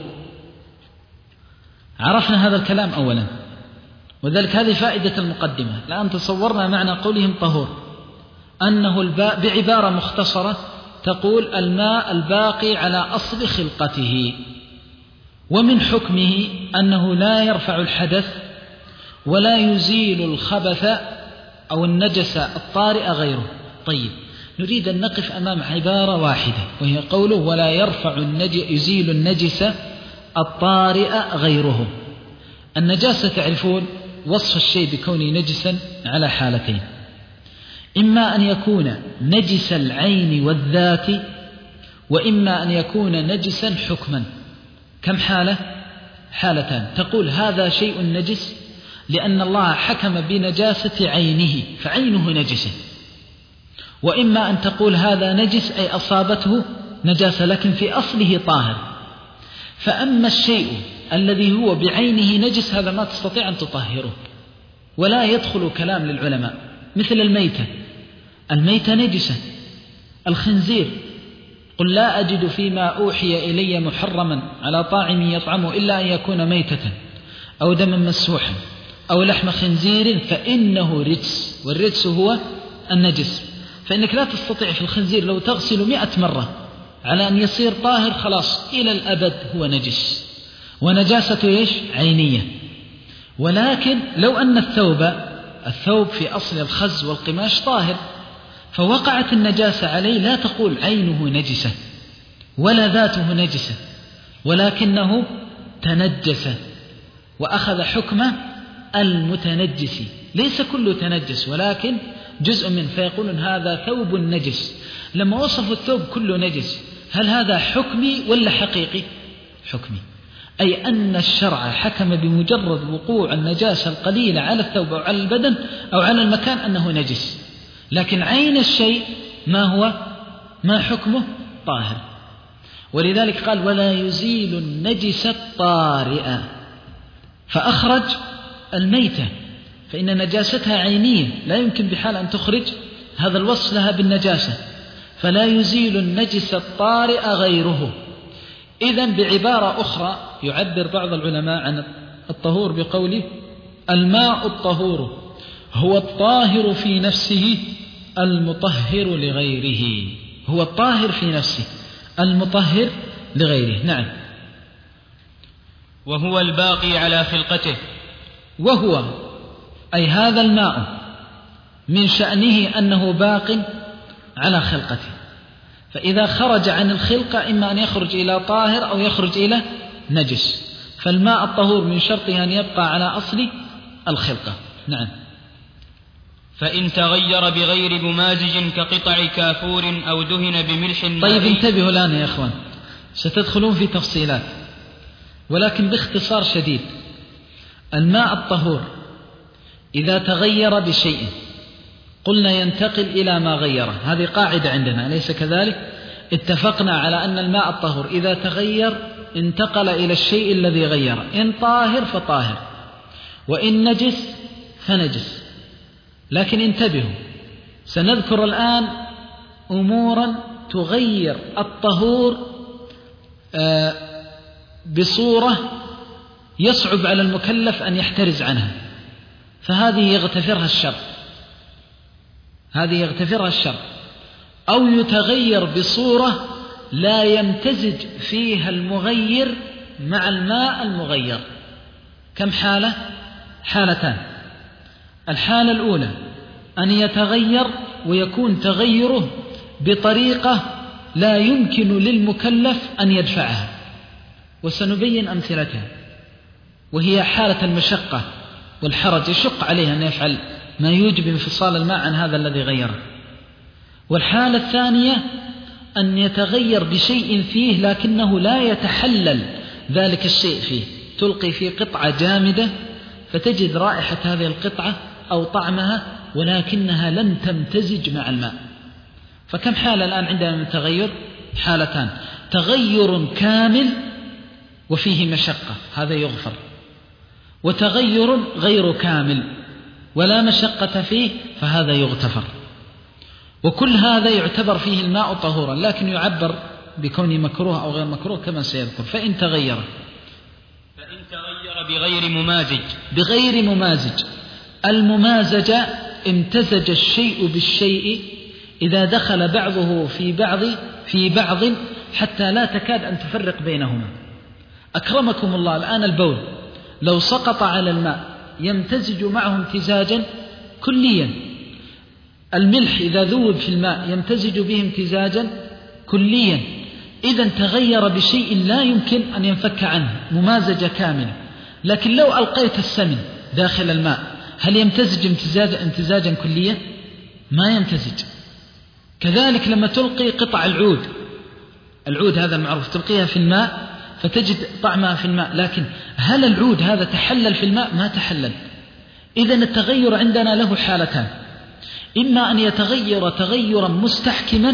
عرفنا هذا الكلام أولا، وذلك هذه فائدة المقدمة. الآن تصورنا معنى قولهم طهور أنه الباء بعبارة مختصرة تقول الماء الباقي على أصل خلقته، ومن حكمه أنه لا يرفع الحدث ولا يزيل الخبث أو النجس الطارئ غيره. طيب، نريد أن نقف أمام عبارة واحدة وهي قوله ولا يرفع النج... يزيل النجس الطارئ غيره. النجاسة تعرفون وصف الشيء بكونه نجسا على حالتين: إما أن يكون نجس العين والذات، وإما أن يكون نجسا حكما. كم حالة؟ حالتان. تقول هذا شيء نجس لأن الله حكم بنجاسة عينه فعينه نجسة، وإما أن تقول هذا نجس أي أصابته نجاسة لكن في أصله طاهر. فأما الشيء الذي هو بعينه نجس هذا ما تستطيع أن تطهره، ولا يدخل كلام للعلماء، مثل الميتة. الميتة نجسة. الخنزير قل لا أجد فيما أوحي إلي محرما على طاعم يطعمه إلا أن يكون ميتة أو دما مسوحا أو لحم خنزير فإنه رجس، والرجس هو النجس. فإنك لا تستطيع في الخنزير لو تغسل مئة مرة على أن يصير طاهر خلاص إلى الأبد هو نجس، ونجاسة إيش؟ عينية. ولكن لو أن الثوب الثوب في أصل الخز والقماش طاهر فوقعت النجاسة عليه، لا تقول عينه نجسة ولا ذاته نجسة، ولكنه تنجس وأخذ حكم المتنجس، ليس كله تنجس ولكن جزء منه، فيقولون هذا ثوب نجس. لما وصفوا الثوب كله نجس، هل هذا حكمي ولا حقيقي؟ حكمي، أي أن الشرع حكم بمجرد وقوع النجاسة القليلة على الثوب أو على البدن أو على المكان أنه نجس، لكن عين الشيء ما هو؟ ما حكمه؟ طاهر. ولذلك قال ولا يزيل النجس الطارئ، فأخرج الميتة، فإن نجاستها عينية لا يمكن بحال أن تخرج هذا الوصف لها بالنجاسة، فلا يزيل النجس الطارئ غيره. إذن بعبارة أخرى يعبر بعض العلماء عن الطهور بقوله الماء الطهور هو الطاهر في نفسه المطهر لغيره، هو الطاهر في نفسه المطهر لغيره. نعم. وهو الباقي على خلقته، وهو أي هذا الماء من شأنه أنه باق على خلقته، فإذا خرج عن الخلقة إما أن يخرج إلى طاهر أو يخرج إلى نجس، فالماء الطهور من شرطه أن يبقى على أصل الخلقة. نعم. فإن تغير بغير ممازج كقطع كافور أو دهن بملح مائي. طيب انتبهوا الآن يا أخوان، ستدخلون في تفصيلات ولكن باختصار شديد. الماء الطهور إذا تغير بشيء قلنا ينتقل إلى ما غيره، هذه قاعدة عندنا أليس كذلك؟ اتفقنا على أن الماء الطهور إذا تغير انتقل إلى الشيء الذي غيره، إن طاهر فطاهر وإن نجس فنجس. لكن انتبهوا، سنذكر الآن أمورا تغير الطهور بصورة يصعب على المكلف أن يحترز عنها، فهذه يغتفرها الشر، هذه يغتفرها الشر، أو يتغير بصورة لا يمتزج فيها المغير مع الماء المغير. كم حالة؟ حالتان. الحالة الأولى أن يتغير ويكون تغيره بطريقة لا يمكن للمكلف أن يدفعها، وسنبين أمثلتها، وهي حالة المشقة والحرج، يشق عليه أن يفعل ما يوجب انفصال الماء عن هذا الذي غيره. والحالة الثانية أن يتغير بشيء فيه لكنه لا يتحلل ذلك الشيء فيه، تلقي في قطعة جامدة فتجد رائحة هذه القطعة أو طعمها ولكنها لن تمتزج مع الماء. فكم حالة الآن عندنا من تغير؟ حالتان: تغير كامل وفيه مشقة، هذا يغفر، وتغير غير كامل ولا مشقة فيه، فهذا يغتفر. وكل هذا يعتبر فيه الماء طهورا، لكن يعبر بكونه مكروه أو غير مكروه كما سيذكر. فإن تغير فإن تغير بغير ممازج بغير ممازج، الممازجة امتزج الشيء بالشيء إذا دخل بعضه في بعض في بعض حتى لا تكاد أن تفرق بينهما. أكرمكم الله، الآن البول لو سقط على الماء يمتزج معه امتزاجا كليا، الملح إذا ذوب في الماء يمتزج به امتزاجا كليا، إذا تغير بشيء لا يمكن أن ينفك عنه، ممازجة كاملة. لكن لو ألقيت السمن داخل الماء هل يمتزج امتزاج امتزاجا كليا؟ ما يمتزج. كذلك لما تلقي قطع العود، العود هذا المعروف تلقيها في الماء فتجد طعمها في الماء، لكن هل العود هذا تحلل في الماء؟ ما تحلل. إذن التغير عندنا له حالتان: إما أن يتغير تغيرا مستحكما،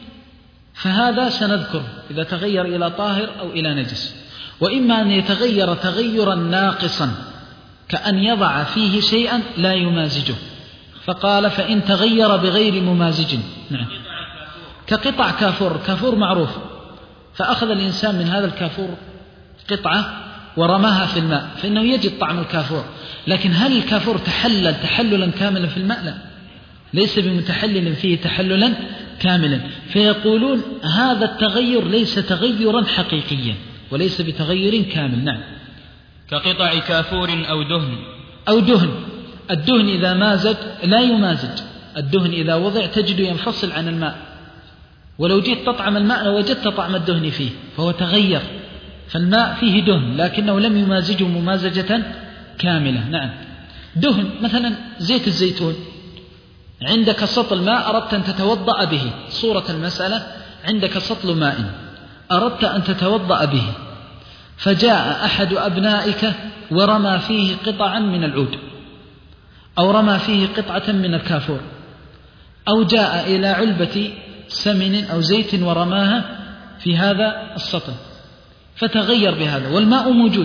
فهذا سنذكر إذا تغير إلى طاهر أو إلى نجس، وإما أن يتغير تغيرا ناقصا كأن يضع فيه شيئا لا يمازجه، فقال فإن تغير بغير ممازج. نعم. كقطع كافور، كافور معروف، فأخذ الإنسان من هذا الكافور قطعة ورماها في الماء فإنه يجد طعم الكافور، لكن هل الكافور تحلل تحللا كاملا في الماء؟ لا، ليس بمتحلل فيه تحللا كاملا، فيقولون هذا التغير ليس تغيرا حقيقيا وليس بتغير كامل. نعم. كقطع كافور أو دهن. أو دهن. الدهن إذا مازج لا يمازج، الدهن إذا وضع تجد ينفصل عن الماء، ولو جيت تطعم الماء لوجدت طعم الدهن فيه، فهو تغير، فالماء فيه دهن لكنه لم يمازجه ممازجة كاملة. نعم. دهن مثلا زيت الزيتون، عندك سطل ماء أردت أن تتوضأ به، صورة المسألة عندك سطل ماء أردت أن تتوضأ به، فجاء أحد أبنائك ورمى فيه قطعا من العود، أو رمى فيه قطعة من الكافور، أو جاء إلى علبة سمن أو زيت ورماها في هذا السطل، فتغير بهذا والماء موجود،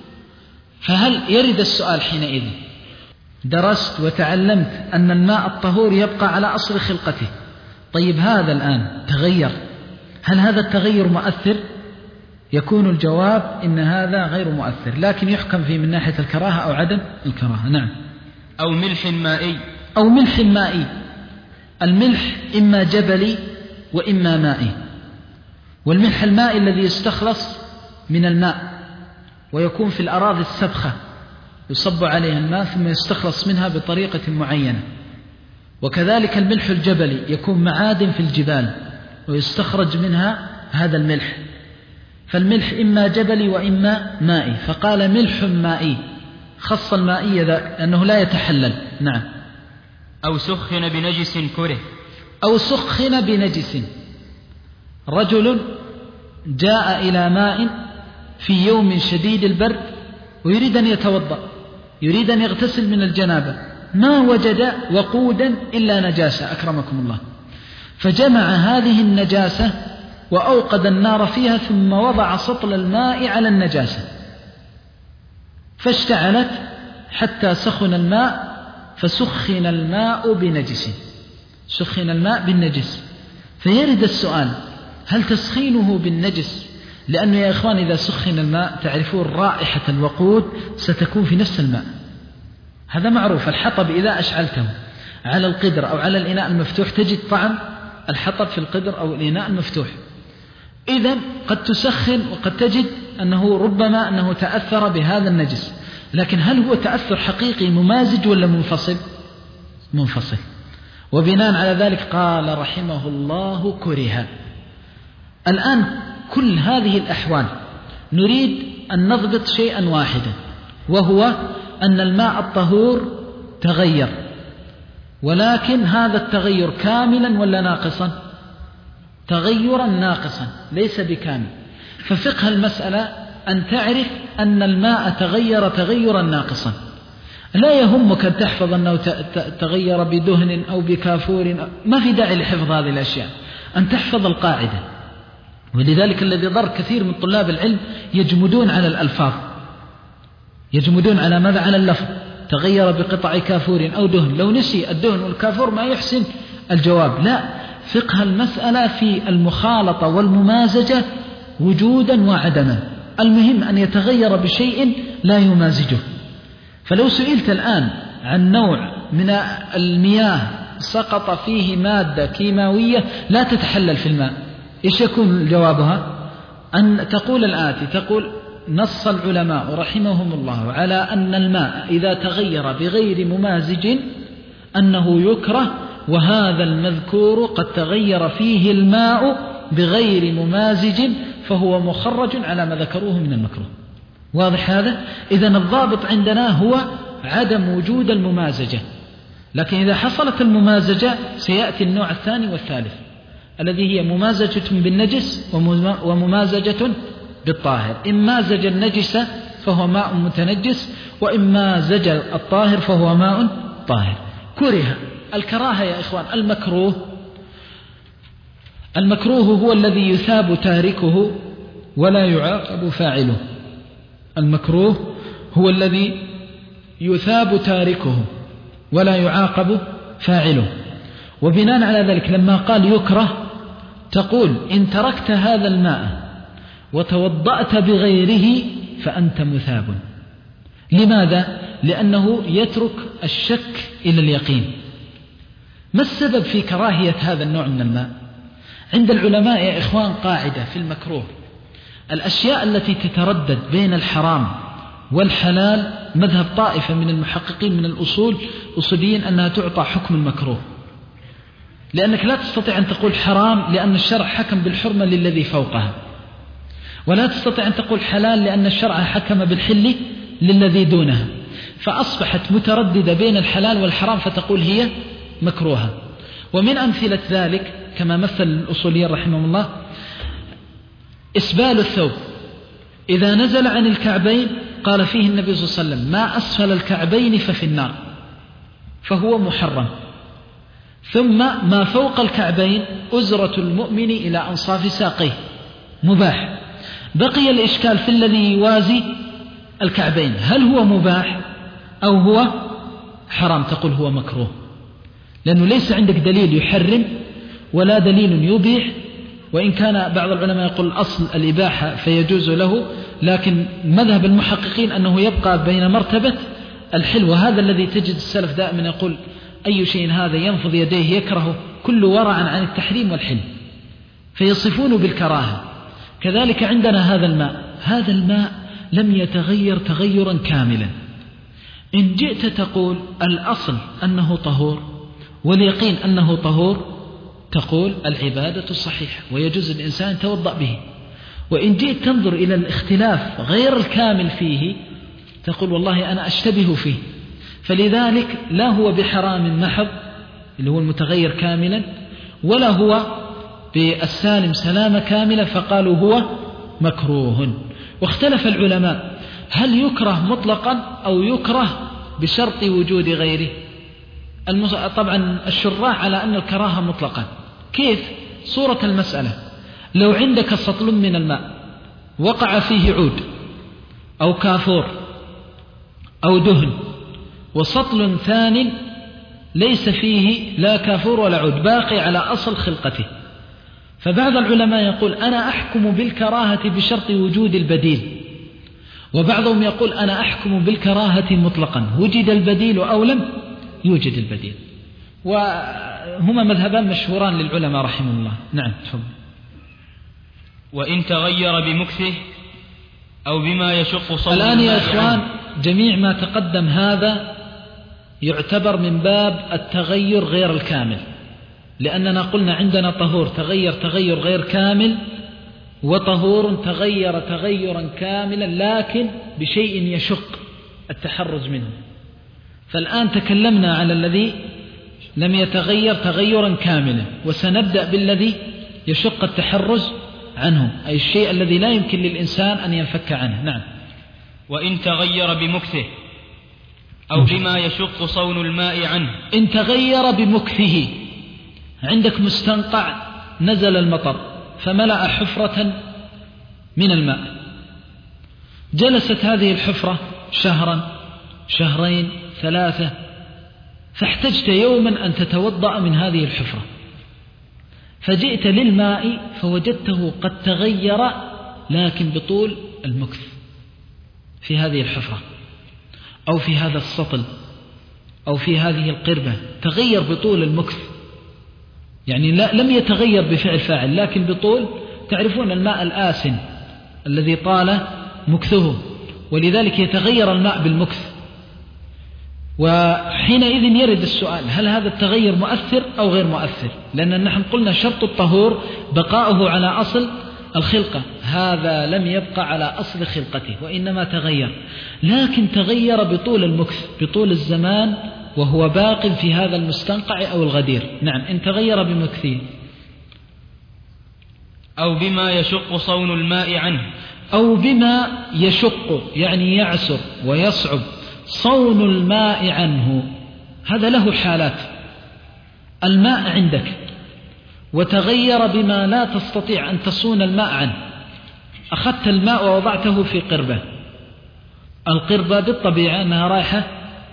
فهل يرد السؤال حينئذ؟ درست وتعلمت أن الماء الطهور يبقى على أصل خلقته، طيب هذا الآن تغير، هل هذا التغير مؤثر؟ يكون الجواب إن هذا غير مؤثر، لكن يحكم فيه من ناحية الكراهة أو عدم الكراهة. نعم. أو ملح مائي. أو ملح مائي. الملح إما جبلي وإما مائي، والملح المائي الذي يستخلص من الماء ويكون في الأراضي السبخة، يصب عليها الماء ثم يستخلص منها بطريقة معينة، وكذلك الملح الجبلي يكون معادن في الجبال ويستخرج منها هذا الملح، فالملح إما جبلي وإما مائي، فقال ملح مائي، خص المائي لأنه لا يتحلل. نعم. أو سخن بنجس كره. أو سخن بنجس، رجل جاء إلى ماء في يوم شديد البرد ويريد أن يتوضأ، يريد أن يغتسل من الجنابة، ما وجد وقودا إلا نجاسة أكرمكم الله، فجمع هذه النجاسة وأوقد النار فيها ثم وضع سطل الماء على النجاسة فاشتعلت حتى سخن الماء، فسخن الماء بنجس، سخن الماء بالنجس. فيرد السؤال هل تسخينه بالنجس، لأنه يا إخوان إذا سخن الماء تعرفون رائحة الوقود ستكون في نفس الماء، هذا معروف، الحطب إذا أشعلته على القدر أو على الإناء المفتوح تجد طعم الحطب في القدر أو الإناء المفتوح، إذن قد تسخن وقد تجد أنه ربما أنه تأثر بهذا النجس، لكن هل هو تأثر حقيقي ممازج ولا منفصل؟ منفصل. وبناء على ذلك قال رحمه الله كره. الآن كل هذه الأحوال نريد أن نضبط شيئا واحدا، وهو أن الماء الطهور تغير، ولكن هذا التغير كاملا ولا ناقصا؟ تغيرا ناقصا ليس بكامل. ففقه المسألة أن تعرف أن الماء تغير تغيرا ناقصا، لا يهمك أن تحفظ أنه تغير بدهن أو بكافور، ما في داعي لحفظ هذه الأشياء، أن تحفظ القاعدة. ولذلك الذي ضر كثير من طلاب العلم يجمدون على الألفاظ، يجمدون على ماذا؟ على اللفظ، تغير بقطع كافور أو دهن، لو نسي الدهن والكافور ما يحسن الجواب. لا، فقه المسألة في المخالطة والممازجة وجودا وعدما، المهم أن يتغير بشيء لا يمازجه. فلو سئلت الآن عن نوع من المياه سقط فيه مادة كيماوية لا تتحلل في الماء، إيش يكون جوابها؟ أن تقول الآتي، تقول نص العلماء رحمهم الله على أن الماء إذا تغير بغير ممازج أنه يكره، وهذا المذكور قد تغير فيه الماء بغير ممازج فهو مخرج على ما ذكروه من المكروه. واضح هذا؟ إذن الضابط عندنا هو عدم وجود الممازجة، لكن إذا حصلت الممازجة سيأتي النوع الثاني والثالث الذي هي ممازجة بالنجس وممازجة بالطاهر. إن مازج النجس فهو ماء متنجس، وإن مازج الطاهر فهو ماء طاهر. كره. الكراهة يا إخوان المكروه، المكروه هو الذي يثاب تاركه ولا يعاقب فاعله. المكروه هو الذي يثاب تاركه ولا يعاقب فاعله. وبناء على ذلك لما قال يكره تقول إن تركت هذا الماء وتوضأت بغيره فأنت مثاب. لماذا؟ لأنه يترك الشك إلى اليقين. ما السبب في كراهية هذا النوع من الماء؟ عند العلماء يا إخوان قاعدة في المكروه: الأشياء التي تتردد بين الحرام والحلال مذهب طائفة من المحققين من الأصول أصوليين أنها تعطى حكم المكروه، لأنك لا تستطيع أن تقول حرام لأن الشرع حكم بالحرمة للذي فوقها، ولا تستطيع أن تقول حلال لأن الشرع حكم بالحل للذي دونها، فأصبحت مترددة بين الحلال والحرام فتقول هي مكروهة. ومن أمثلة ذلك كما مثل الأصوليين رحمه الله إسبال الثوب إذا نزل عن الكعبين، قال فيه النبي صلى الله عليه وسلم: ما أسفل الكعبين ففي النار، فهو محرم. ثم ما فوق الكعبين أزرة المؤمن إلى أنصاف ساقيه مباح. بقي الإشكال في الذي يوازي الكعبين، هل هو مباح أو هو حرام؟ تقول هو مكروه، لأنه ليس عندك دليل يحرم ولا دليل يبيح، وإن كان بعض العلماء يقول أصل الإباحة فيجوز له، لكن مذهب المحققين أنه يبقى بين مرتبة الحل. وهذا الذي تجد السلف دائما يقول: أي شيء هذا ينفض يديه يكره كل ورعا عن التحريم والحل، فيصفون بالكراهة. كذلك عندنا هذا الماء، هذا الماء لم يتغير تغيرا كاملا. إن جئت تقول الأصل أنه طهور واليقين أنه طهور، تقول العبادة الصحيحة ويجوز الإنسان يتوضأ به. وإن جئت تنظر إلى الاختلاف غير الكامل فيه، تقول والله أنا أشتبه فيه. فلذلك لا هو بحرام محض اللي هو المتغير كاملا، ولا هو بالسالم سلامة كاملة، فقالوا هو مكروه. واختلف العلماء هل يكره مطلقا أو يكره بشرط وجود غيره. طبعا الشراح على أن الكراهة مطلقا. كيف؟ صورة المسألة: لو عندك سطل من الماء وقع فيه عود أو كافور أو دهن، وسطل ثاني ليس فيه لا كافور ولا عود، باقي على أصل خلقته، فبعض العلماء يقول أنا أحكم بالكراهة بشرط وجود البديل، وبعضهم يقول أنا أحكم بالكراهة مطلقا وجد البديل أو لم يوجد البديل. وهما مذهبان مشهوران للعلماء رحمه الله. نعم تفضل. وإن تغير بمكثه أو بما يشق صوت. الآن يا إخوان جميع ما تقدم هذا يعتبر من باب التغير غير الكامل، لأننا قلنا عندنا طهور تغير تغير غير كامل، وطهور تغير تغيرا كاملا لكن بشيء يشق التحرز منه. فالآن تكلمنا على الذي لم يتغير تغيرا كاملا، وسنبدأ بالذي يشق التحرز عنه، أي الشيء الذي لا يمكن للإنسان أن ينفك عنه. نعم. وإن تغير بمكثه أو بما يشق صون الماء عنه. إن تغير بمكثه، عندك مستنقع نزل المطر فملأ حفرة من الماء، جلست هذه الحفرة شهرا شهرين ثلاثة، فاحتجت يوما أن تتوضأ من هذه الحفرة، فجئت للماء فوجدته قد تغير لكن بطول المكث في هذه الحفرة أو في هذا السطل أو في هذه القربة، تغير بطول المكث، يعني لا لم يتغير بفعل فاعل لكن بطول. تعرفون الماء الآسن الذي طال مكثه، ولذلك يتغير الماء بالمكث. وحينئذ يرد السؤال: هل هذا التغير مؤثر أو غير مؤثر؟ لأن نحن قلنا شرط الطهور بقاؤه على أصل الخلقة، هذا لم يبقى على أصل خلقته وإنما تغير، لكن تغير بطول المكث بطول الزمان وهو باق في هذا المستنقع أو الغدير. نعم. إن تغير بمكثه أو بما يشق صون الماء عنه. أو بما يشق يعني يعسر ويصعب صون الماء عنه، هذا له حالات. الماء عندك وتغير بما لا تستطيع أن تصون الماء عنه، أخذت الماء ووضعته في قربة، القربة بالطبيعة أنها رائحة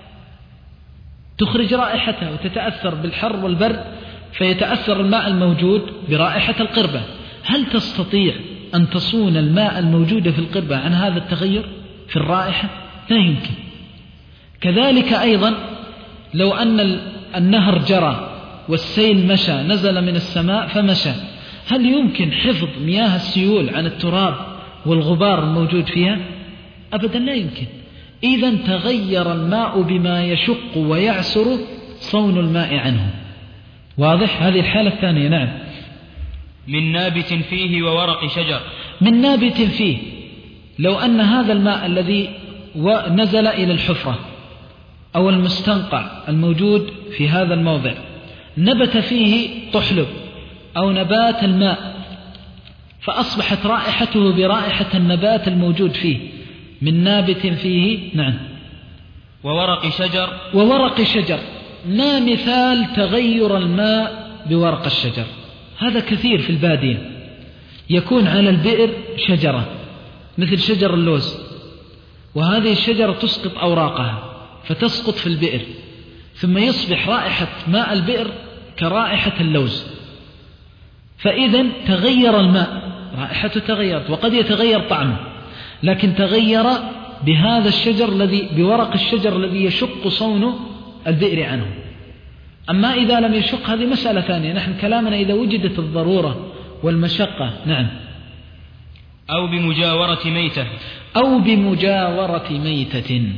تخرج رائحتها وتتأثر بالحر والبرد، فيتأثر الماء الموجود برائحة القربة. هل تستطيع أن تصون الماء الموجود في القربة عن هذا التغير في الرائحة؟ لا يمكن. كذلك أيضا لو أن النهر جرى والسيل مشى، نزل من السماء فمشى، هل يمكن حفظ مياه السيول عن التراب والغبار الموجود فيها؟ أبدا لا يمكن. إذن تغير الماء بما يشق ويعسر صون الماء عنه. واضح؟ هذه الحالة الثانية. نعم. من نابت فيه وورق شجر. من نابت فيه، لو أن هذا الماء الذي نزل إلى الحفرة أو المستنقع الموجود في هذا الموضع نبت فيه طحلب أو نبات الماء، فأصبحت رائحته برائحة النبات الموجود فيه، من نابت فيه. نعم. وورق شجر. وورق شجر، ما مثال تغير الماء بورق الشجر؟ هذا كثير في البادية، يكون على البئر شجرة مثل شجر اللوز، وهذه الشجرة تسقط أوراقها فتسقط في البئر، ثم يصبح رائحة ماء البئر كرائحة اللوز، فإذا تغير الماء، رائحته تغيرت، وقد يتغير طعمه، لكن تغير بهذا الشجر الذي بورق الشجر الذي يشق صون البئر عنه. أما إذا لم يشق هذه مسألة ثانية، نحن كلامنا إذا وجدت الضرورة والمشقة. نعم. أو بمجاورة ميتة. أو بمجاورة ميتة.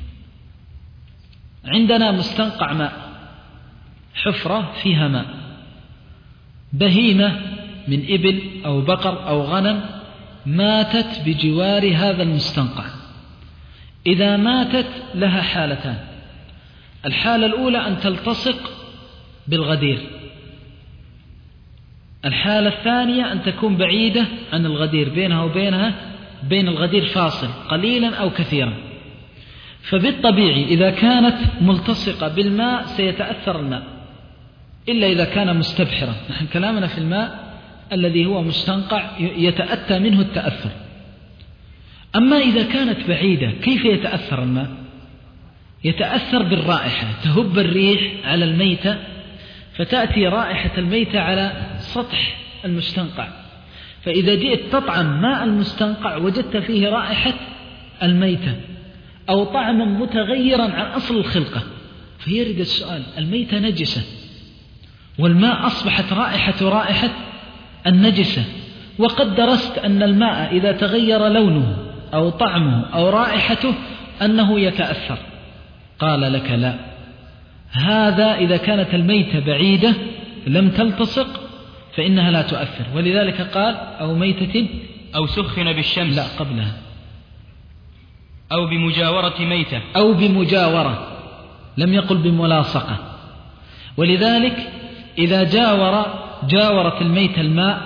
عندنا مستنقع ماء، حفرة فيها ماء، بهيمة من إبل أو بقر أو غنم ماتت بجوار هذا المستنقع. إذا ماتت لها حالتان، الحالة الأولى أن تلتصق بالغدير، الحالة الثانية أن تكون بعيدة عن الغدير، بينها وبينها بين الغدير فاصل قليلا أو كثيرا. فبالطبيعي إذا كانت ملتصقة بالماء سيتأثر الماء، إلا إذا كان مستبحرا. نحن كلامنا في الماء الذي هو مستنقع يتأتى منه التأثر. أما إذا كانت بعيدة كيف يتأثر الماء؟ يتأثر بالرائحة، تهب الريح على الميتة فتأتي رائحة الميتة على سطح المستنقع، فإذا جئت تطعم ماء المستنقع وجدت فيه رائحة الميتة أو طعما متغيرا عن أصل الخلقة، فيرد السؤال: الميتة نجسة والماء أصبحت رائحة رائحة النجسة، وقد درست أن الماء إذا تغير لونه أو طعمه أو رائحته أنه يتأثر. قال لك: لا، هذا إذا كانت الميتة بعيدة لم تلتصق فإنها لا تؤثر. ولذلك قال: أو ميتة أو سخن بالشمس. لا، قبلها. أو بمجاورة ميتة. أو بمجاورة، لم يقل بملاصقة. ولذلك إذا جاور جاورت الميتة الماء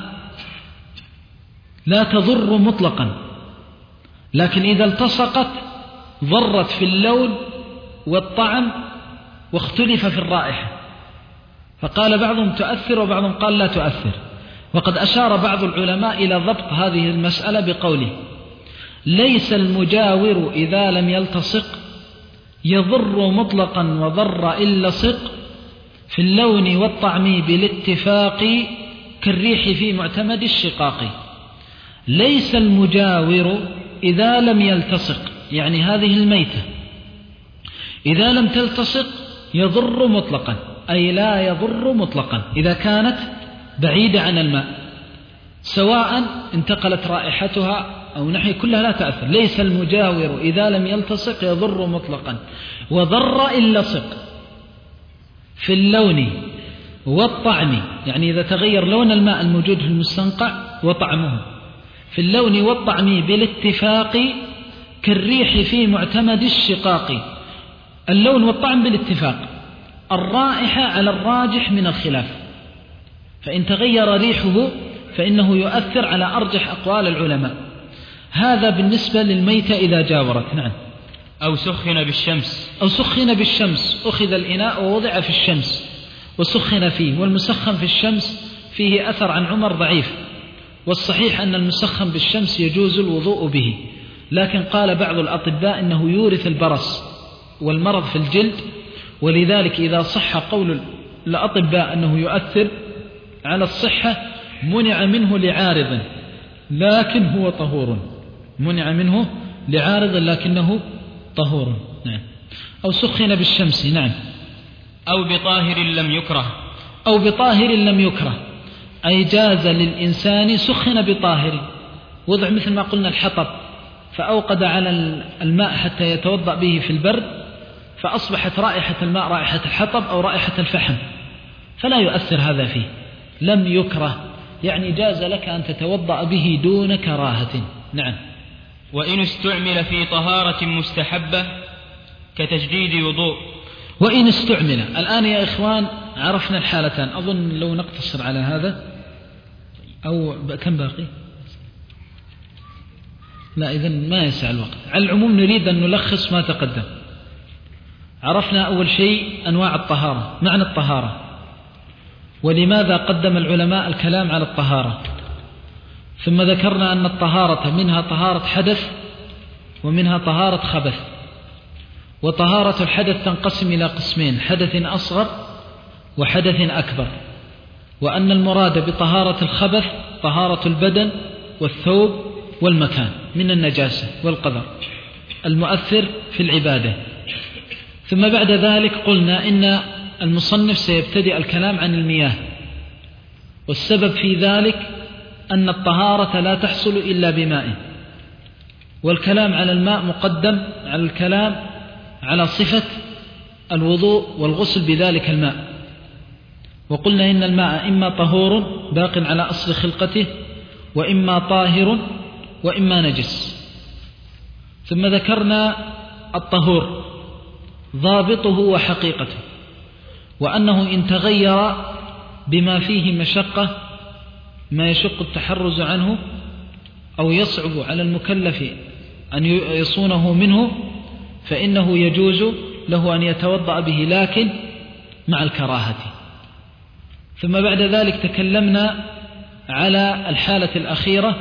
لا تضر مطلقا، لكن إذا التصقت ضرت في اللون والطعم واختلف في الرائحة، فقال بعضهم تؤثر وبعضهم قال لا تؤثر. وقد أشار بعض العلماء إلى ضبط هذه المسألة بقوله: ليس المجاور إذا لم يلتصق يضر مطلقا وضر إلا صق في اللون والطعم بالاتفاق كالريح في معتمد الشقاق. ليس المجاور إذا لم يلتصق، يعني هذه الميتة إذا لم تلتصق يضر مطلقا، أي لا يضر مطلقا إذا كانت بعيدة عن الماء، سواء انتقلت رائحتها أو نحي، كلها لا تأثر. ليس المجاور إذا لم يلتصق يضر مطلقا وضر إلا صق في اللون والطعم، يعني إذا تغير لون الماء الموجود في المستنقع وطعمه في اللون والطعم بالاتفاق كالريح في معتمد الشقاق. اللون والطعم بالاتفاق، الرائحة على الراجح من الخلاف، فإن تغير ريحه فإنه يؤثر على أرجح أقوال العلماء. هذا بالنسبة للميتة إذا جاورت. نعم. أو سخن بالشمس. أو سخن بالشمس، أخذ الإناء ووضع في الشمس وسخن فيه، والمسخن في الشمس فيه أثر عن عمر ضعيف، والصحيح أن المسخن بالشمس يجوز الوضوء به، لكن قال بعض الأطباء إنه يورث البرص والمرض في الجلد، ولذلك إذا صح قول الأطباء أنه يؤثر على الصحة منع منه لعارض لكن هو طهور، منع منه لعارض لكنه طهور. نعم. أو سخن بالشمس. نعم. أو بطاهر لم يكره. أو بطاهر لم يكره، أي جاز للإنسان سخن بطاهر، وضع مثل ما قلنا الحطب فأوقد على الماء حتى يتوضأ به في البرد، فأصبحت رائحة الماء رائحة الحطب أو رائحة الفحم، فلا يؤثر هذا فيه، لم يكره، يعني جاز لك أن تتوضأ به دون كراهة. نعم. وإن استعمل في طهارة مستحبة كتجديد وضوء. وإن استعمل، الآن يا إخوان عرفنا الحالتان، أظن لو نقتصر على هذا أو كم باقي؟ لا، إذن ما يسع الوقت. على العموم نريد أن نلخص ما تقدم. عرفنا أول شيء أنواع الطهارة، معنى الطهارة، ولماذا قدم العلماء الكلام على الطهارة، ثم ذكرنا أن الطهارة منها طهارة حدث ومنها طهارة خبث، وطهارة الحدث تنقسم إلى قسمين: حدث أصغر وحدث أكبر، وأن المراد بطهارة الخبث طهارة البدن والثوب والمكان من النجاسة والقذر المؤثر في العبادة. ثم بعد ذلك قلنا إن المصنف سيبتدئ الكلام عن المياه، والسبب في ذلك أن الطهارة لا تحصل إلا بماء، والكلام على الماء مقدم على الكلام على صفة الوضوء والغسل بذلك الماء. وقلنا إن الماء إما طهور باق على أصل خلقته، وإما طاهر، وإما نجس. ثم ذكرنا الطهور ضابطه وحقيقته، وأنه إن تغير بما فيه مشقة ما يشق التحرز عنه أو يصعب على المكلف أن يصونه منه فإنه يجوز له أن يتوضأ به، لكن مع الكراهة. ثم بعد ذلك تكلمنا على الحالة الأخيرة،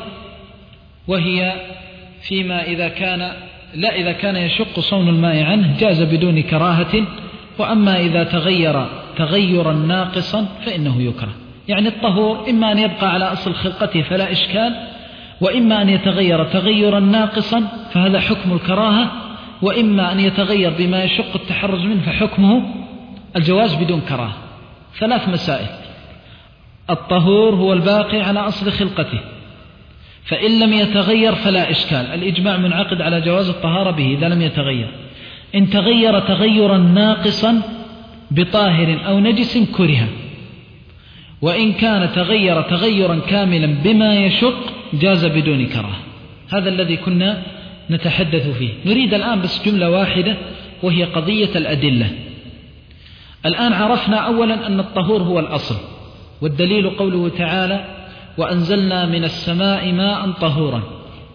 وهي فيما إذا كان لا إذا كان يشق صون الماء عنه جاز بدون كراهة، وأما إذا تغير تغيرا ناقصا فإنه يكره. يعني الطهور إما أن يبقى على أصل خلقته فلا إشكال، وإما أن يتغير تغيرا ناقصا فهذا حكم الكراهة، وإما أن يتغير بما يشق التحرز منه فحكمه الجواز بدون كراهة. ثلاث مسائل: الطهور هو الباقي على أصل خلقته، فإن لم يتغير فلا إشكال، الإجماع منعقد على جواز الطهارة به إذا لم يتغير. إن تغير تغيرا ناقصا بطاهر أو نجس كره، وإن كان تغير تغيرا كاملا بما يشق جاز بدون كراهة. هذا الذي كنا نتحدث فيه. نريد الآن بس جملة واحدة، وهي قضية الأدلة. الآن عرفنا أولا أن الطهور هو الأصل، والدليل قوله تعالى: وأنزلنا من السماء ماء طهورا،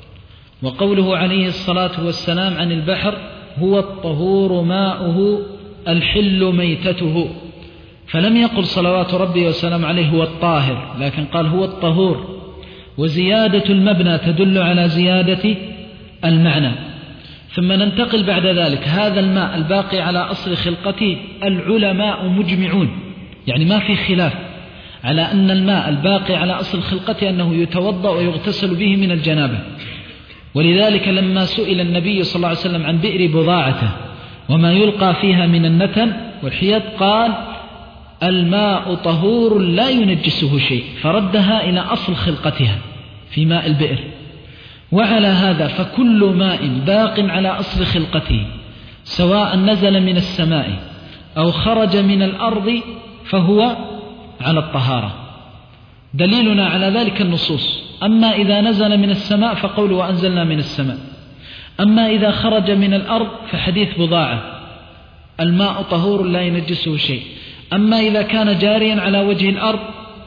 وقوله عليه الصلاة والسلام عن البحر: هو الطهور ماؤه الحل ميتته. فلم يقل صلوات ربي وسلام عليه هو الطاهر، لكن قال هو الطهور، وزيادة المبنى تدل على زيادة المعنى. ثم ننتقل بعد ذلك: هذا الماء الباقي على أصل خلقته العلماء مجمعون، يعني ما في خلاف على أن الماء الباقي على أصل خلقته أنه يتوضأ ويغتسل به من الجنابة. ولذلك لما سئل النبي صلى الله عليه وسلم عن بئر بضاعته وما يلقى فيها من النتن والحيض قال: الماء طهور لا ينجسه شيء، فردها إلى أصل خلقتها في ماء البئر. وعلى هذا فكل ماء باق على أصل خلقته سواء نزل من السماء أو خرج من الأرض فهو على الطهارة. دليلنا على ذلك النصوص: أما إذا نزل من السماء فقول وأنزلنا من السماء، أما إذا خرج من الأرض فحديث بضاعة: الماء طهور لا ينجسه شيء. أما إذا كان جاريا على وجه الأرض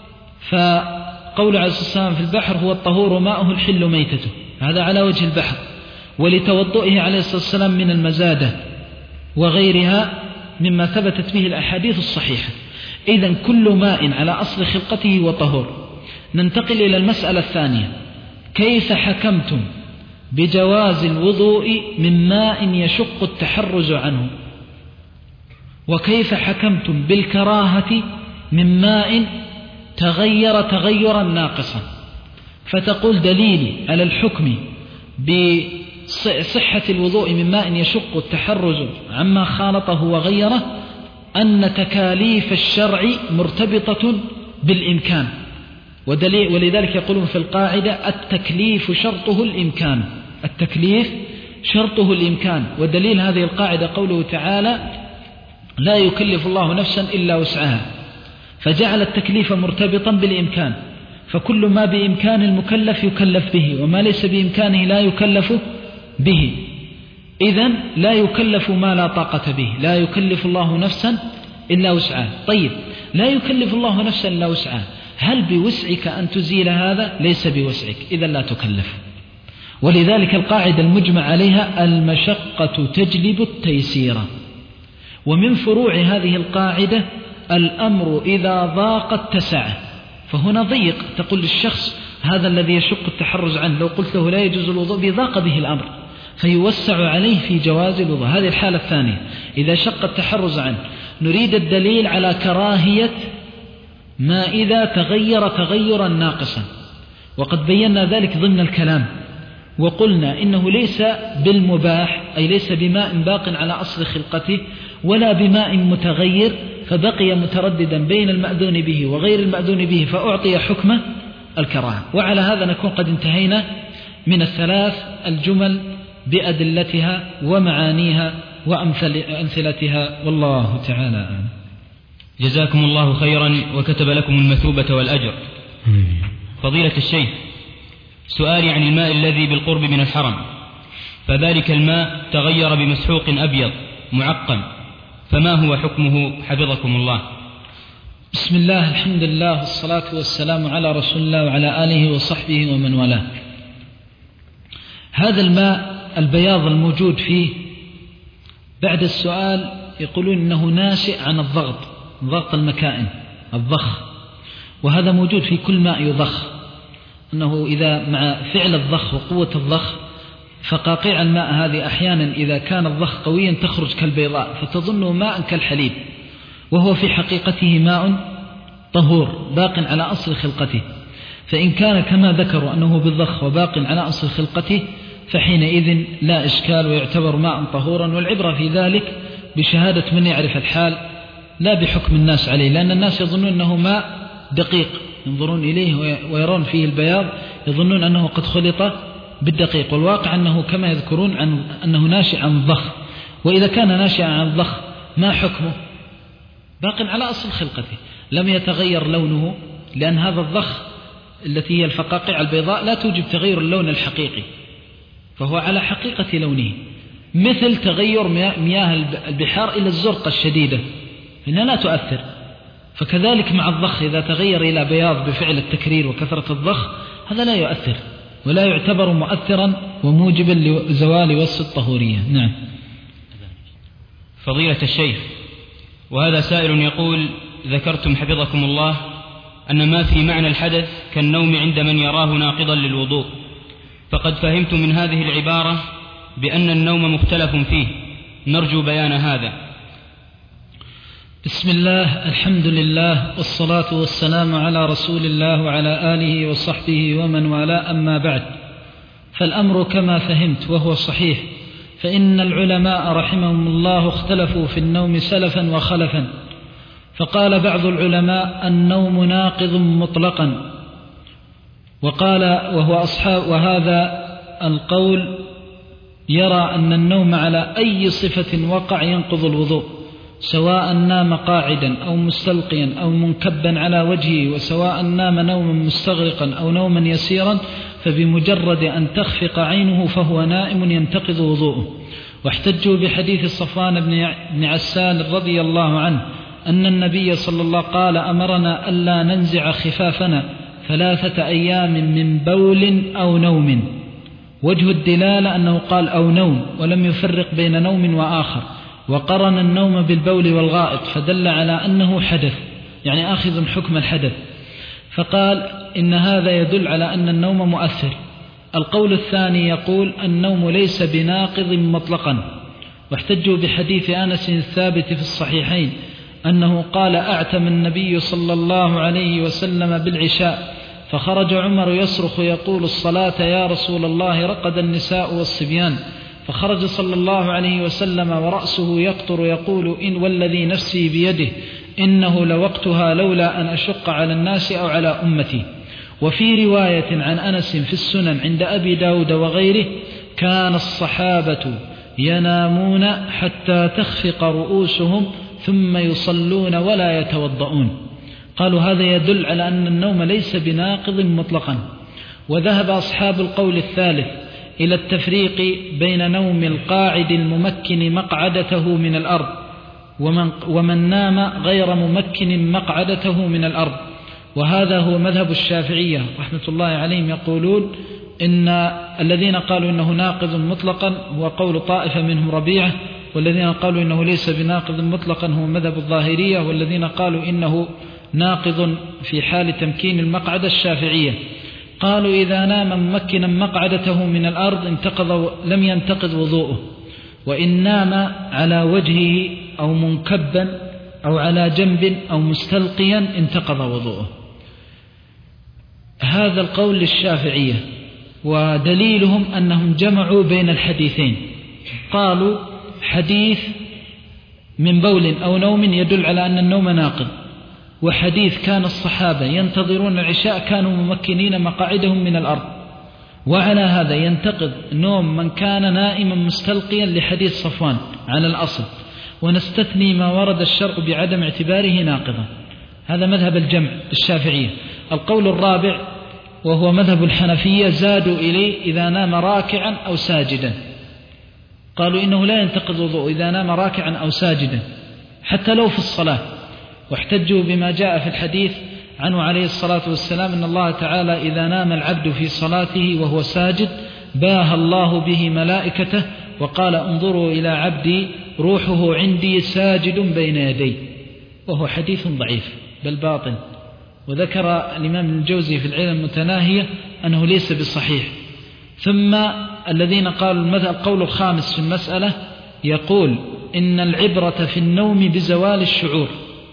فقول عليه الصلاة والسلام في البحر: هو الطهور ماؤه الحل ميتته، هذا على وجه البحر، ولتوضؤه عليه الصلاة والسلام من المزادة وغيرها مما ثبتت به الأحاديث الصحيحة. إذن كل ماء على أصل خلقته وطهور. ننتقل إلى المسألة الثانية: كيف حكمتم بجواز الوضوء من ماء يشق التحرز عنه؟ وكيف حكمتم بالكراهة من ماء تغير تغيرا ناقصا؟ فتقول دليلي على الحكم بصحة الوضوء من ماء يشق التحرز عما خالطه وغيره أن تكاليف الشرع مرتبطة بالإمكان، ودليل ولذلك يقولون في القاعدة التكليف شرطه الإمكان، التكليف شرطه الإمكان. ودليل هذه القاعدة قوله تعالى لا يكلف الله نفسا إلا وسعها، فجعل التكليف مرتبطا بالإمكان، فكل ما بإمكان المكلف يكلف به، وما ليس بإمكانه لا يكلف به. إذن لا يكلف ما لا طاقة به، لا يكلف الله نفسا إلا وسعها. طيب لا يكلف الله نفسا إلا وسعها، هل بوسعك أن تزيل هذا؟ ليس بوسعك، إذا لا تكلف. ولذلك القاعدة المجمع عليها المشقة تجلب التيسير. ومن فروع هذه القاعدة الأمر إذا ضاق اتسع، فهنا ضيق، تقول للشخص هذا الذي يشق التحرز عنه لو قلت له لا يجوز الوضوء بضاق به الأمر، فيوسع عليه في جواز الوضوء. هذه الحالة الثانية إذا شق التحرز عنه. نريد الدليل على كراهية ما إذا تغير تغيرا ناقصا، وقد بينا ذلك ضمن الكلام، وقلنا إنه ليس بالمباح، أي ليس بماء باق على أصل خلقته ولا بماء متغير فبقي مترددا بين المأذون به وغير المأذون به فأعطي حكم الكراهة. وعلى هذا نكون قد انتهينا من الثلاث الجمل بأدلتها ومعانيها وأمثلتها، والله تعالى أعلم. جزاكم الله خيرا وكتب لكم المثوبة والأجر. فضيلة الشيخ، سؤالي عن الماء الذي بالقرب من الحرم، فذلك الماء تغير بمسحوق أبيض معقم، فما هو حكمه حفظكم الله؟ بسم الله، الحمد لله، والصلاة والسلام على رسول الله وعلى آله وصحبه ومن والاه. هذا الماء البياض الموجود فيه بعد السؤال يقولون إنه ناشئ عن الضغط، ضغط المكائن، الضخ، وهذا موجود في كل ماء يضخ، أنه إذا مع فعل الضخ وقوة الضخ فقاقيع الماء هذه أحيانا إذا كان الضخ قويا تخرج كالبيضاء فتظنه ماء كالحليب، وهو في حقيقته ماء طهور باق على أصل خلقته. فإن كان كما ذكروا أنه بالضخ وباق على أصل خلقته فحينئذ لا إشكال ويعتبر ماء طهورا، والعبرة في ذلك بشهادة من يعرف الحال لا بحكم الناس عليه، لأن الناس يظنون أنه ماء دقيق، ينظرون إليه ويرون فيه البياض يظنون أنه قد خلط بالدقيق، والواقع أنه كما يذكرون عن أنه ناشئ عن الضخ. وإذا كان ناشئا عن الضخ ما حكمه؟ باق على أصل خلقته، لم يتغير لونه، لأن هذا الضخ التي هي الفقاقيع البيضاء لا توجب تغير اللون الحقيقي، فهو على حقيقة لونه، مثل تغير مياه البحار إلى الزرقة الشديدة فإنها لا تؤثر. فكذلك مع الضخ إذا تغير إلى بياض بفعل التكرير وكثرة الضخ هذا لا يؤثر ولا يعتبر مؤثرا وموجبا لزوال وصف الطهورية. نعم. فضيلة الشيخ، وهذا سائل يقول: ذكرتم حفظكم الله أن ما في معنى الحدث كالنوم عند من يراه ناقضا للوضوء، فقد فهمت من هذه العبارة بأن النوم مختلف فيه، نرجو بيان هذا. بسم الله، الحمد لله، والصلاة والسلام على رسول الله وعلى آله وصحبه ومن والاه، أما بعد، فالأمر كما فهمت وهو صحيح، فإن العلماء رحمهم الله اختلفوا في النوم سلفا وخلفا، فقال بعض العلماء النوم ناقض مطلقا، وقال وهو أصحاب وهذا القول يرى أن النوم على أي صفة وقع ينقض الوضوء، سواء نام قاعدا أو مستلقيا أو منكبا على وجهه، وسواء نام نوما مستغرقا أو نوما يسيرا، فبمجرد أن تخفق عينه فهو نائم ينتقض وضوءه. واحتجوا بحديث صفوان بن عسال رضي الله عنه أن النبي صلى الله عليه وسلم قال: أمرنا ألا ننزع خفافنا ثلاثة أيام من بول أو نوم. وجه الدلالة أنه قال أو نوم، ولم يفرق بين نوم وآخر، وقرن النوم بالبول والغائط، فدل على أنه حدث، يعني آخذ حكم الحدث، فقال إن هذا يدل على أن النوم مؤثر. القول الثاني يقول النوم ليس بناقض مطلقا، واحتجوا بحديث أنس الثابت في الصحيحين أنه قال: أعتم النبي صلى الله عليه وسلم بالعشاء، فخرج عمر يصرخ يقول: الصلاة يا رسول الله، رقد النساء والصبيان، فخرج صلى الله عليه وسلم ورأسه يقطر يقول إن والذي نفسي بيده إنه لوقتها لولا أن أشق على الناس أو على أمتي. وفي رواية عن أنس في السنن عند أبي داود وغيره كان الصحابة ينامون حتى تخفق رؤوسهم ثم يصلون ولا يتوضؤون. قالوا هذا يدل على أن النوم ليس بناقض مطلقا. وذهب أصحاب القول الثالث إلى التفريق بين نوم القاعد الممكن مقعدته من الأرض ومن, ومن نام غير ممكن مقعدته من الأرض، وهذا هو مذهب الشافعية رحمة الله عليهم. يقولون إن الذين قالوا إنه ناقض مطلقا هو قول طائفة منهم ربيعة، والذين قالوا إنه ليس بناقض مطلقا هو مذهب الظاهرية، والذين قالوا إنه ناقض في حال تمكين المقعد الشافعية. قالوا إذا نام ممكنا مقعدته من الأرض انتقض لم ينتقض وضوءه، وإن نام على وجهه أو منكبا أو على جنب أو مستلقيا انتقض وضوءه. هذا القول للشافعية، ودليلهم أنهم جمعوا بين الحديثين. قالوا حديث من بول أو نوم يدل على أن النوم ناقض، وحديث كان الصحابة ينتظرون العشاء كانوا ممكنين مقاعدهم من الأرض، وعلى هذا ينتقض نوم من كان نائما مستلقيا لحديث صفوان على الأصل، ونستثني ما ورد الشرع بعدم اعتباره ناقضا. هذا مذهب الجمع الشافعية. القول الرابع وهو مذهب الحنفية زادوا إليه إذا نام راكعا أو ساجدا، قالوا إنه لا ينتقض وضوء إذا نام راكعا أو ساجدا حتى لو في الصلاة، واحتجوا بما جاء في الحديث عنه عليه الصلاة والسلام إن الله تعالى إذا نام العبد في صلاته وهو ساجد باهى الله به ملائكته وقال انظروا إلى عبدي روحه عندي ساجد بين يدي، وهو حديث ضعيف بل باطل. وذكر الإمام الجوزي في العلم المتناهية أنه ليس بصحيح. ثم الذين قالوا المذهب القول الخامس في المسألة يقول إن العبرة في النوم بزوال الشعور،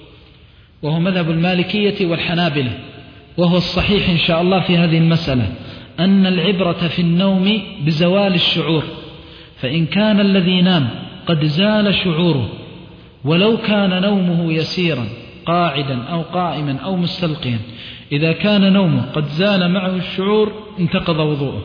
وهو مذهب المالكية والحنابلة، وهو الصحيح إن شاء الله في هذه المسألة أن العبرة في النوم بزوال الشعور، فإن كان الذي نام قد زال شعوره ولو كان نومه يسيرا قاعدا أو قائما أو مستلقيا، إذا كان نومه قد زال معه الشعور انتقض وضوءه،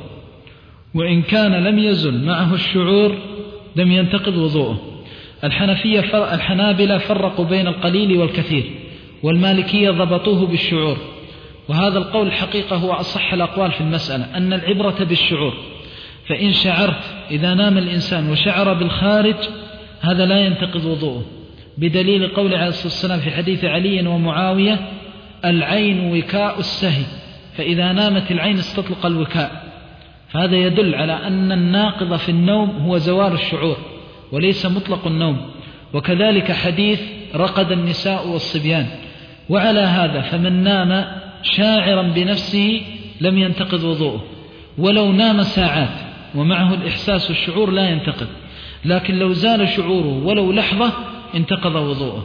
وإن كان لم يزل معه الشعور لم ينتقض وضوءه. الحنفية الحنابلة فرقوا بين القليل والكثير، والمالكية ضبطوه بالشعور، وهذا القول الحقيقة هو أصح الأقوال في المسألة أن العبرة بالشعور. فإن شعرت إذا نام الإنسان وشعر بالخارج هذا لا ينتقض وضوءه، بدليل قول عليه الصلاة والسلام في حديث علي ومعاوية العين وكاء السهي، فإذا نامت العين استطلق الوكاء. فهذا يدل على أن الناقض في النوم هو زوال الشعور وليس مطلق النوم. وكذلك حديث رقد النساء والصبيان. وعلى هذا فمن نام شاعرا بنفسه لم ينتقض وضوءه، ولو نام ساعات ومعه الإحساس والشعور لا ينتقض، لكن لو زال شعوره ولو لحظة انتقض وضوءه.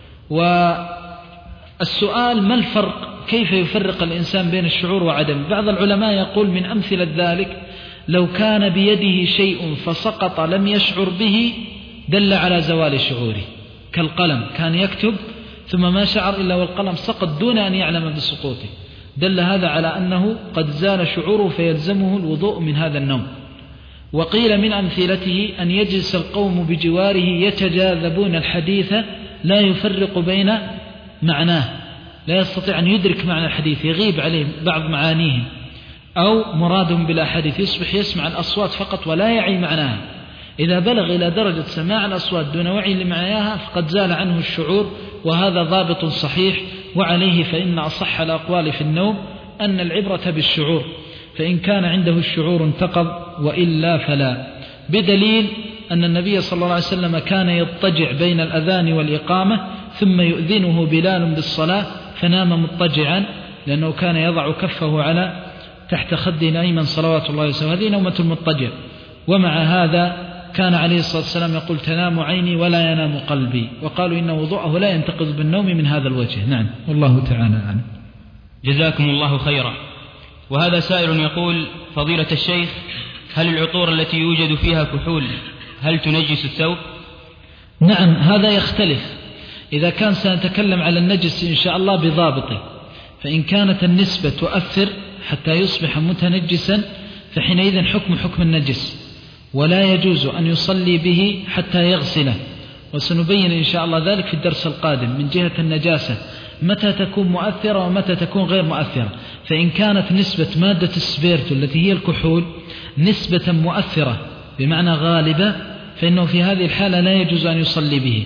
والسؤال ما الفرق، كيف يفرق الإنسان بين الشعور وعدم؟ بعض العلماء يقول من أمثلة ذلك لو كان بيده شيء فسقط لم يشعر به دل على زوال شعوره، كالقلم كان يكتب ثم ما شعر إلا والقلم سقط دون أن يعلم بسقوطه، دل هذا على أنه قد زال شعوره فيلزمه الوضوء من هذا النوم. وقيل من أمثلته أن يجلس القوم بجواره يتجاذبون الحديث لا يفرق بين معناه، لا يستطيع أن يدرك معنى الحديث، يغيب عليه بعض معانيه، أو مرادهم بالأحاديث يصبح يسمع الأصوات فقط ولا يعي معناها. إذا بلغ إلى درجة سماع الأصوات دون وعي لمعناها فقد زال عنه الشعور، وهذا ضابط صحيح. وعليه فإن أصح الأقوال في النوم أن العبرة بالشعور، فإن كان عنده الشعور انتقض وإلا فلا، بدليل أن النبي صلى الله عليه وسلم كان يضطجع بين الأذان والإقامة ثم يؤذنه بلال بالصلاة فنام مضطجعا، لأنه كان يضع كفه على تحت خده الأيمن صلوات الله وسلامه، هذه نومة المضطجع. ومع هذا كان عليه الصلاة والسلام يقول تنام عيني ولا ينام قلبي، وقالوا إن وضوءه لا ينتقض بالنوم من هذا الوجه. نعم، والله تعالى أعلم. جزاكم الله خيرا. وهذا سائل يقول: فضيلة الشيخ، هل العطور التي يوجد فيها كحول هل تنجس الثوب؟ نعم، هذا يختلف. إذا كان سنتكلم على النجس إن شاء الله بضابطه، فإن كانت النسبة تؤثر حتى يصبح متنجسا فحينئذ حكم حكم النجس، ولا يجوز أن يصلي به حتى يغسله، وسنبين إن شاء الله ذلك في الدرس القادم من جهة النجاسة متى تكون مؤثرة ومتى تكون غير مؤثرة. فإن كانت نسبة مادة السبيرتو التي هي الكحول نسبة مؤثرة بمعنى غالبة فإنه في هذه الحالة لا يجوز أن يصلي به.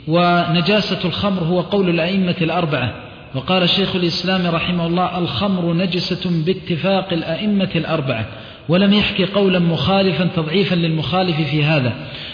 ونجاسة الخمر هو قول الأئمة الأربعة، وقال شيخ الإسلام رحمه الله الخمر نجسة باتفاق الأئمة الأربعة، ولم يحكي قولا مخالفا تضعيفا للمخالف في هذا.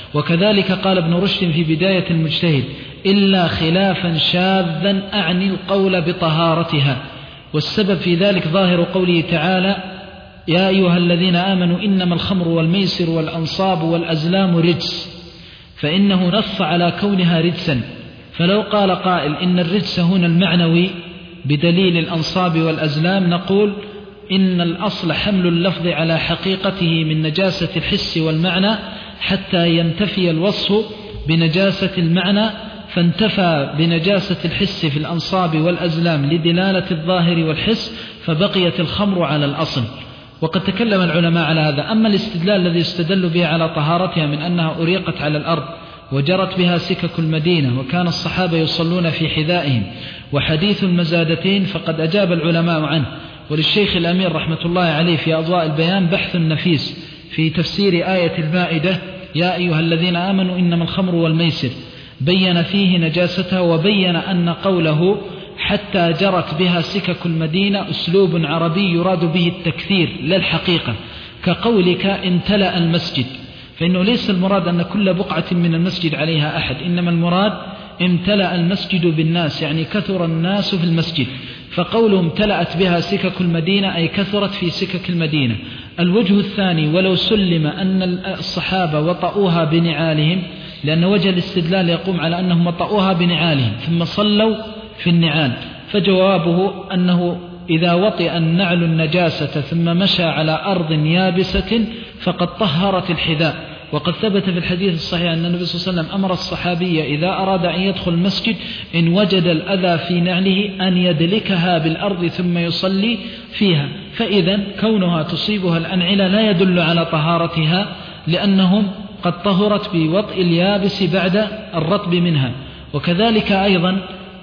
وكذلك قال ابن رشد في بداية المجتهد إلا خلافا شاذا أعني القول بطهارتها، والسبب في ذلك ظاهر قوله تعالى يا أيها الذين آمنوا إنما الخمر والميسر والأنصاب والأزلام رجس، فإنه نص على كونها رجسا. فلو قال قائل إن الرجس هنا المعنوي بدليل الأنصاب والأزلام نقول إن الأصل حمل اللفظ على حقيقته من نجاسة الحس والمعنى حتى ينتفي الوصف بنجاسة المعنى، فانتفى بنجاسة الحس في الأنصاب والأزلام لدلالة الظاهر والحس، فبقيت الخمر على الأصل. وقد تكلم العلماء على هذا. أما الاستدلال الذي استدلوا به على طهارتها من أنها أريقت على الأرض وجرت بها سكك المدينة وكان الصحابة يصلون في حذائهم، وحديث المزادتين فقد أجاب العلماء عنه. وللشيخ الأمير رحمة الله عليه في أضواء البيان بحث نفيس في تفسير آية المائدة يا أيها الذين آمنوا إنما الخمر والميسر، بين فيه نجاستها، وبين أن قوله حتى جرت بها سكك المدينة أسلوب عربي يراد به التكثير لا الحقيقة، كقولك امتلأ المسجد، فإنه ليس المراد أن كل بقعة من المسجد عليها أحد، إنما المراد امتلأ المسجد بالناس، يعني كثر الناس في المسجد. فقوله امتلأت بها سكك المدينة أي كثرت في سكك المدينة. الوجه الثاني ولو سلم أن الصحابة وطؤوها بنعالهم، لأن وجه الاستدلال يقوم على أنهم وطؤوها بنعالهم ثم صلوا في النعال، فجوابه أنه إذا وطئ النعل النجاسة ثم مشى على أرض يابسة فقد طهرت الحذاء. وقد ثبت في الحديث الصحيح أن النبي صلى الله عليه وسلم أمر الصحابي إذا أراد أن يدخل المسجد إن وجد الأذى في نعله أن يدلكها بالأرض ثم يصلي فيها. فإذا كونها تصيبها الأنعلة لا يدل على طهارتها، لأنهم قد طهرت بوطئ اليابس بعد الرطب منها. وكذلك أيضا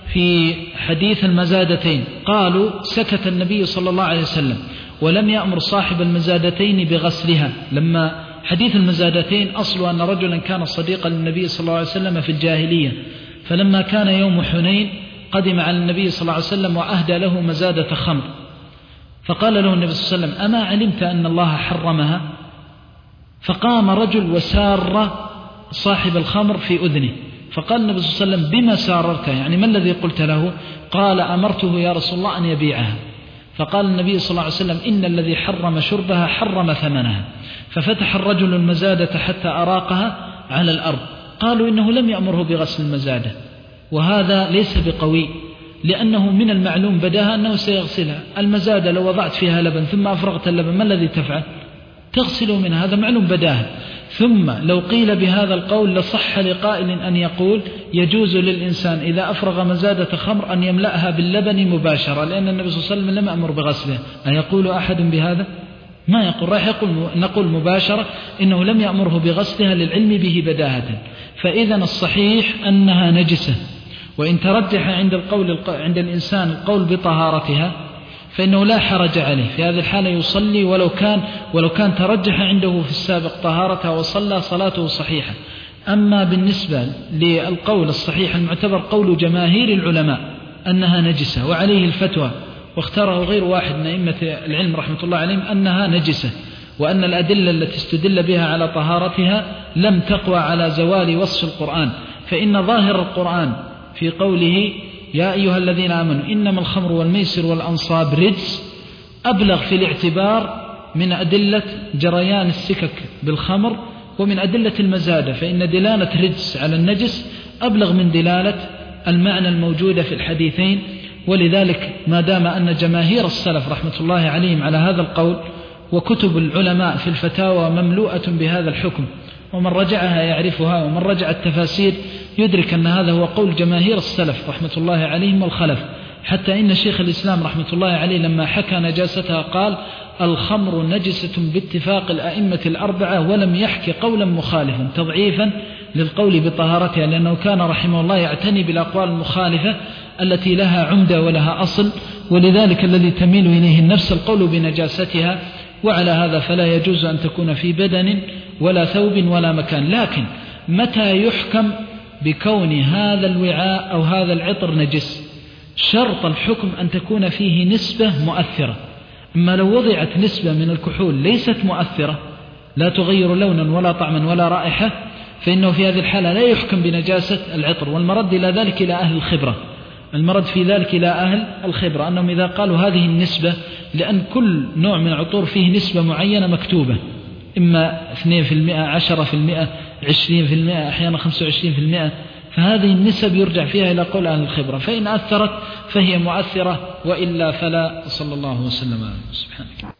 في حديث المزادتين قالوا سكت النبي صلى الله عليه وسلم ولم يأمر صاحب المزادتين بغسلها. لما حديث المزادتين أصل أن رجلا كان صديقا للنبي صلى الله عليه وسلم في الجاهلية، فلما كان يوم حنين قدم على النبي صلى الله عليه وسلم وأهدى له مزادة خمر، فقال له النبي صلى الله عليه وسلم أما علمت أن الله حرمها؟ فقام رجل وسار صاحب الخمر في أذنه، فقال النبي صلى الله عليه وسلم بما ساررته، يعني ما الذي قلت له؟ قال أمرته يا رسول الله أن يبيعها. فقال النبي صلى الله عليه وسلم إن الذي حرم شربها حرم ثمنها. ففتح الرجل المزادة حتى أراقها على الأرض. قالوا إنه لم يأمره بغسل المزادة، وهذا ليس بقوي، لأنه من المعلوم بداها أنه سيغسلها. المزادة لو وضعت فيها لبن ثم أفرغت اللبن ما الذي تفعل؟ تغسل منها، هذا معلوم بداها. ثم لو قيل بهذا القول لصح لقائل أن يقول يجوز للإنسان إذا أفرغ مزادة خمر أن يملأها باللبن مباشرة، لأن النبي صلى الله عليه وسلم لم يأمر بغسلها. أن يقول أحد بهذا؟ ما يقول، راح يقول نقول مباشرة إنه لم يأمره بغسلها للعلم به بداهة. فإذا الصحيح أنها نجسة، وإن ترجح عند القول عند الإنسان القول بطهارتها فإنه لا حرج عليه، في هذه الحالة يصلي ولو كان ولو كان ترجح عنده في السابق طهارتها وصلى صلاته صحيحة. أما بالنسبة للقول الصحيح المعتبر قول جماهير العلماء أنها نجسة، وعليه الفتوى، واختاره غير واحد من أئمة العلم رحمة الله عليهم أنها نجسة، وأن الأدلة التي استدل بها على طهارتها لم تقوى على زوال وصف القرآن. فإن ظاهر القرآن في قوله يا أيها الذين آمنوا إنما الخمر والميسر والأنصاب رجس أبلغ في الاعتبار من أدلة جريان السكك بالخمر ومن أدلة المزادة، فإن دلالة رجس على النجس أبلغ من دلالة المعنى الموجودة في الحديثين. ولذلك ما دام أن جماهير السلف رحمة الله عليهم على هذا القول، وكتب العلماء في الفتاوى مملوءة بهذا الحكم، ومن رجعها يعرفها، ومن رجع التفاسير يدرك أن هذا هو قول جماهير السلف رحمة الله عليهم والخلف، حتى إن شيخ الإسلام رحمة الله عليه لما حكى نجاستها قال الخمر نجسة باتفاق الأئمة الأربعة، ولم يحكي قولا مخالفا تضعيفا للقول بطهارتها، لأنه كان رحمه الله يعتني بالأقوال المخالفة التي لها عمدة ولها أصل، ولذلك الذي تميل إليه النفس القول بنجاستها. وعلى هذا فلا يجوز أن تكون في بدن ولا ثوب ولا مكان. لكن متى يحكم بكون هذا الوعاء أو هذا العطر نجس؟ شرط الحكم أن تكون فيه نسبة مؤثرة. أما لو وضعت نسبة من الكحول ليست مؤثرة، لا تغير لونا ولا طعما ولا رائحة، فإنه في هذه الحالة لا يحكم بنجاسة العطر. والمرد إلى ذلك إلى أهل الخبرة، المرد في ذلك إلى أهل الخبرة، أنهم إذا قالوا هذه النسبة، لأن كل نوع من العطور فيه نسبة معينة مكتوبة، إما اثنين بالمئة، عشرة بالمئة، عشرين بالمئة، أحيانا خمسة وعشرين بالمئة، فهذه النسب يرجع فيها إلى قول أهل الخبرة، فإن أثرت فهي مؤثرة، وإلا فلا. صلى الله وسلم على سبحانك.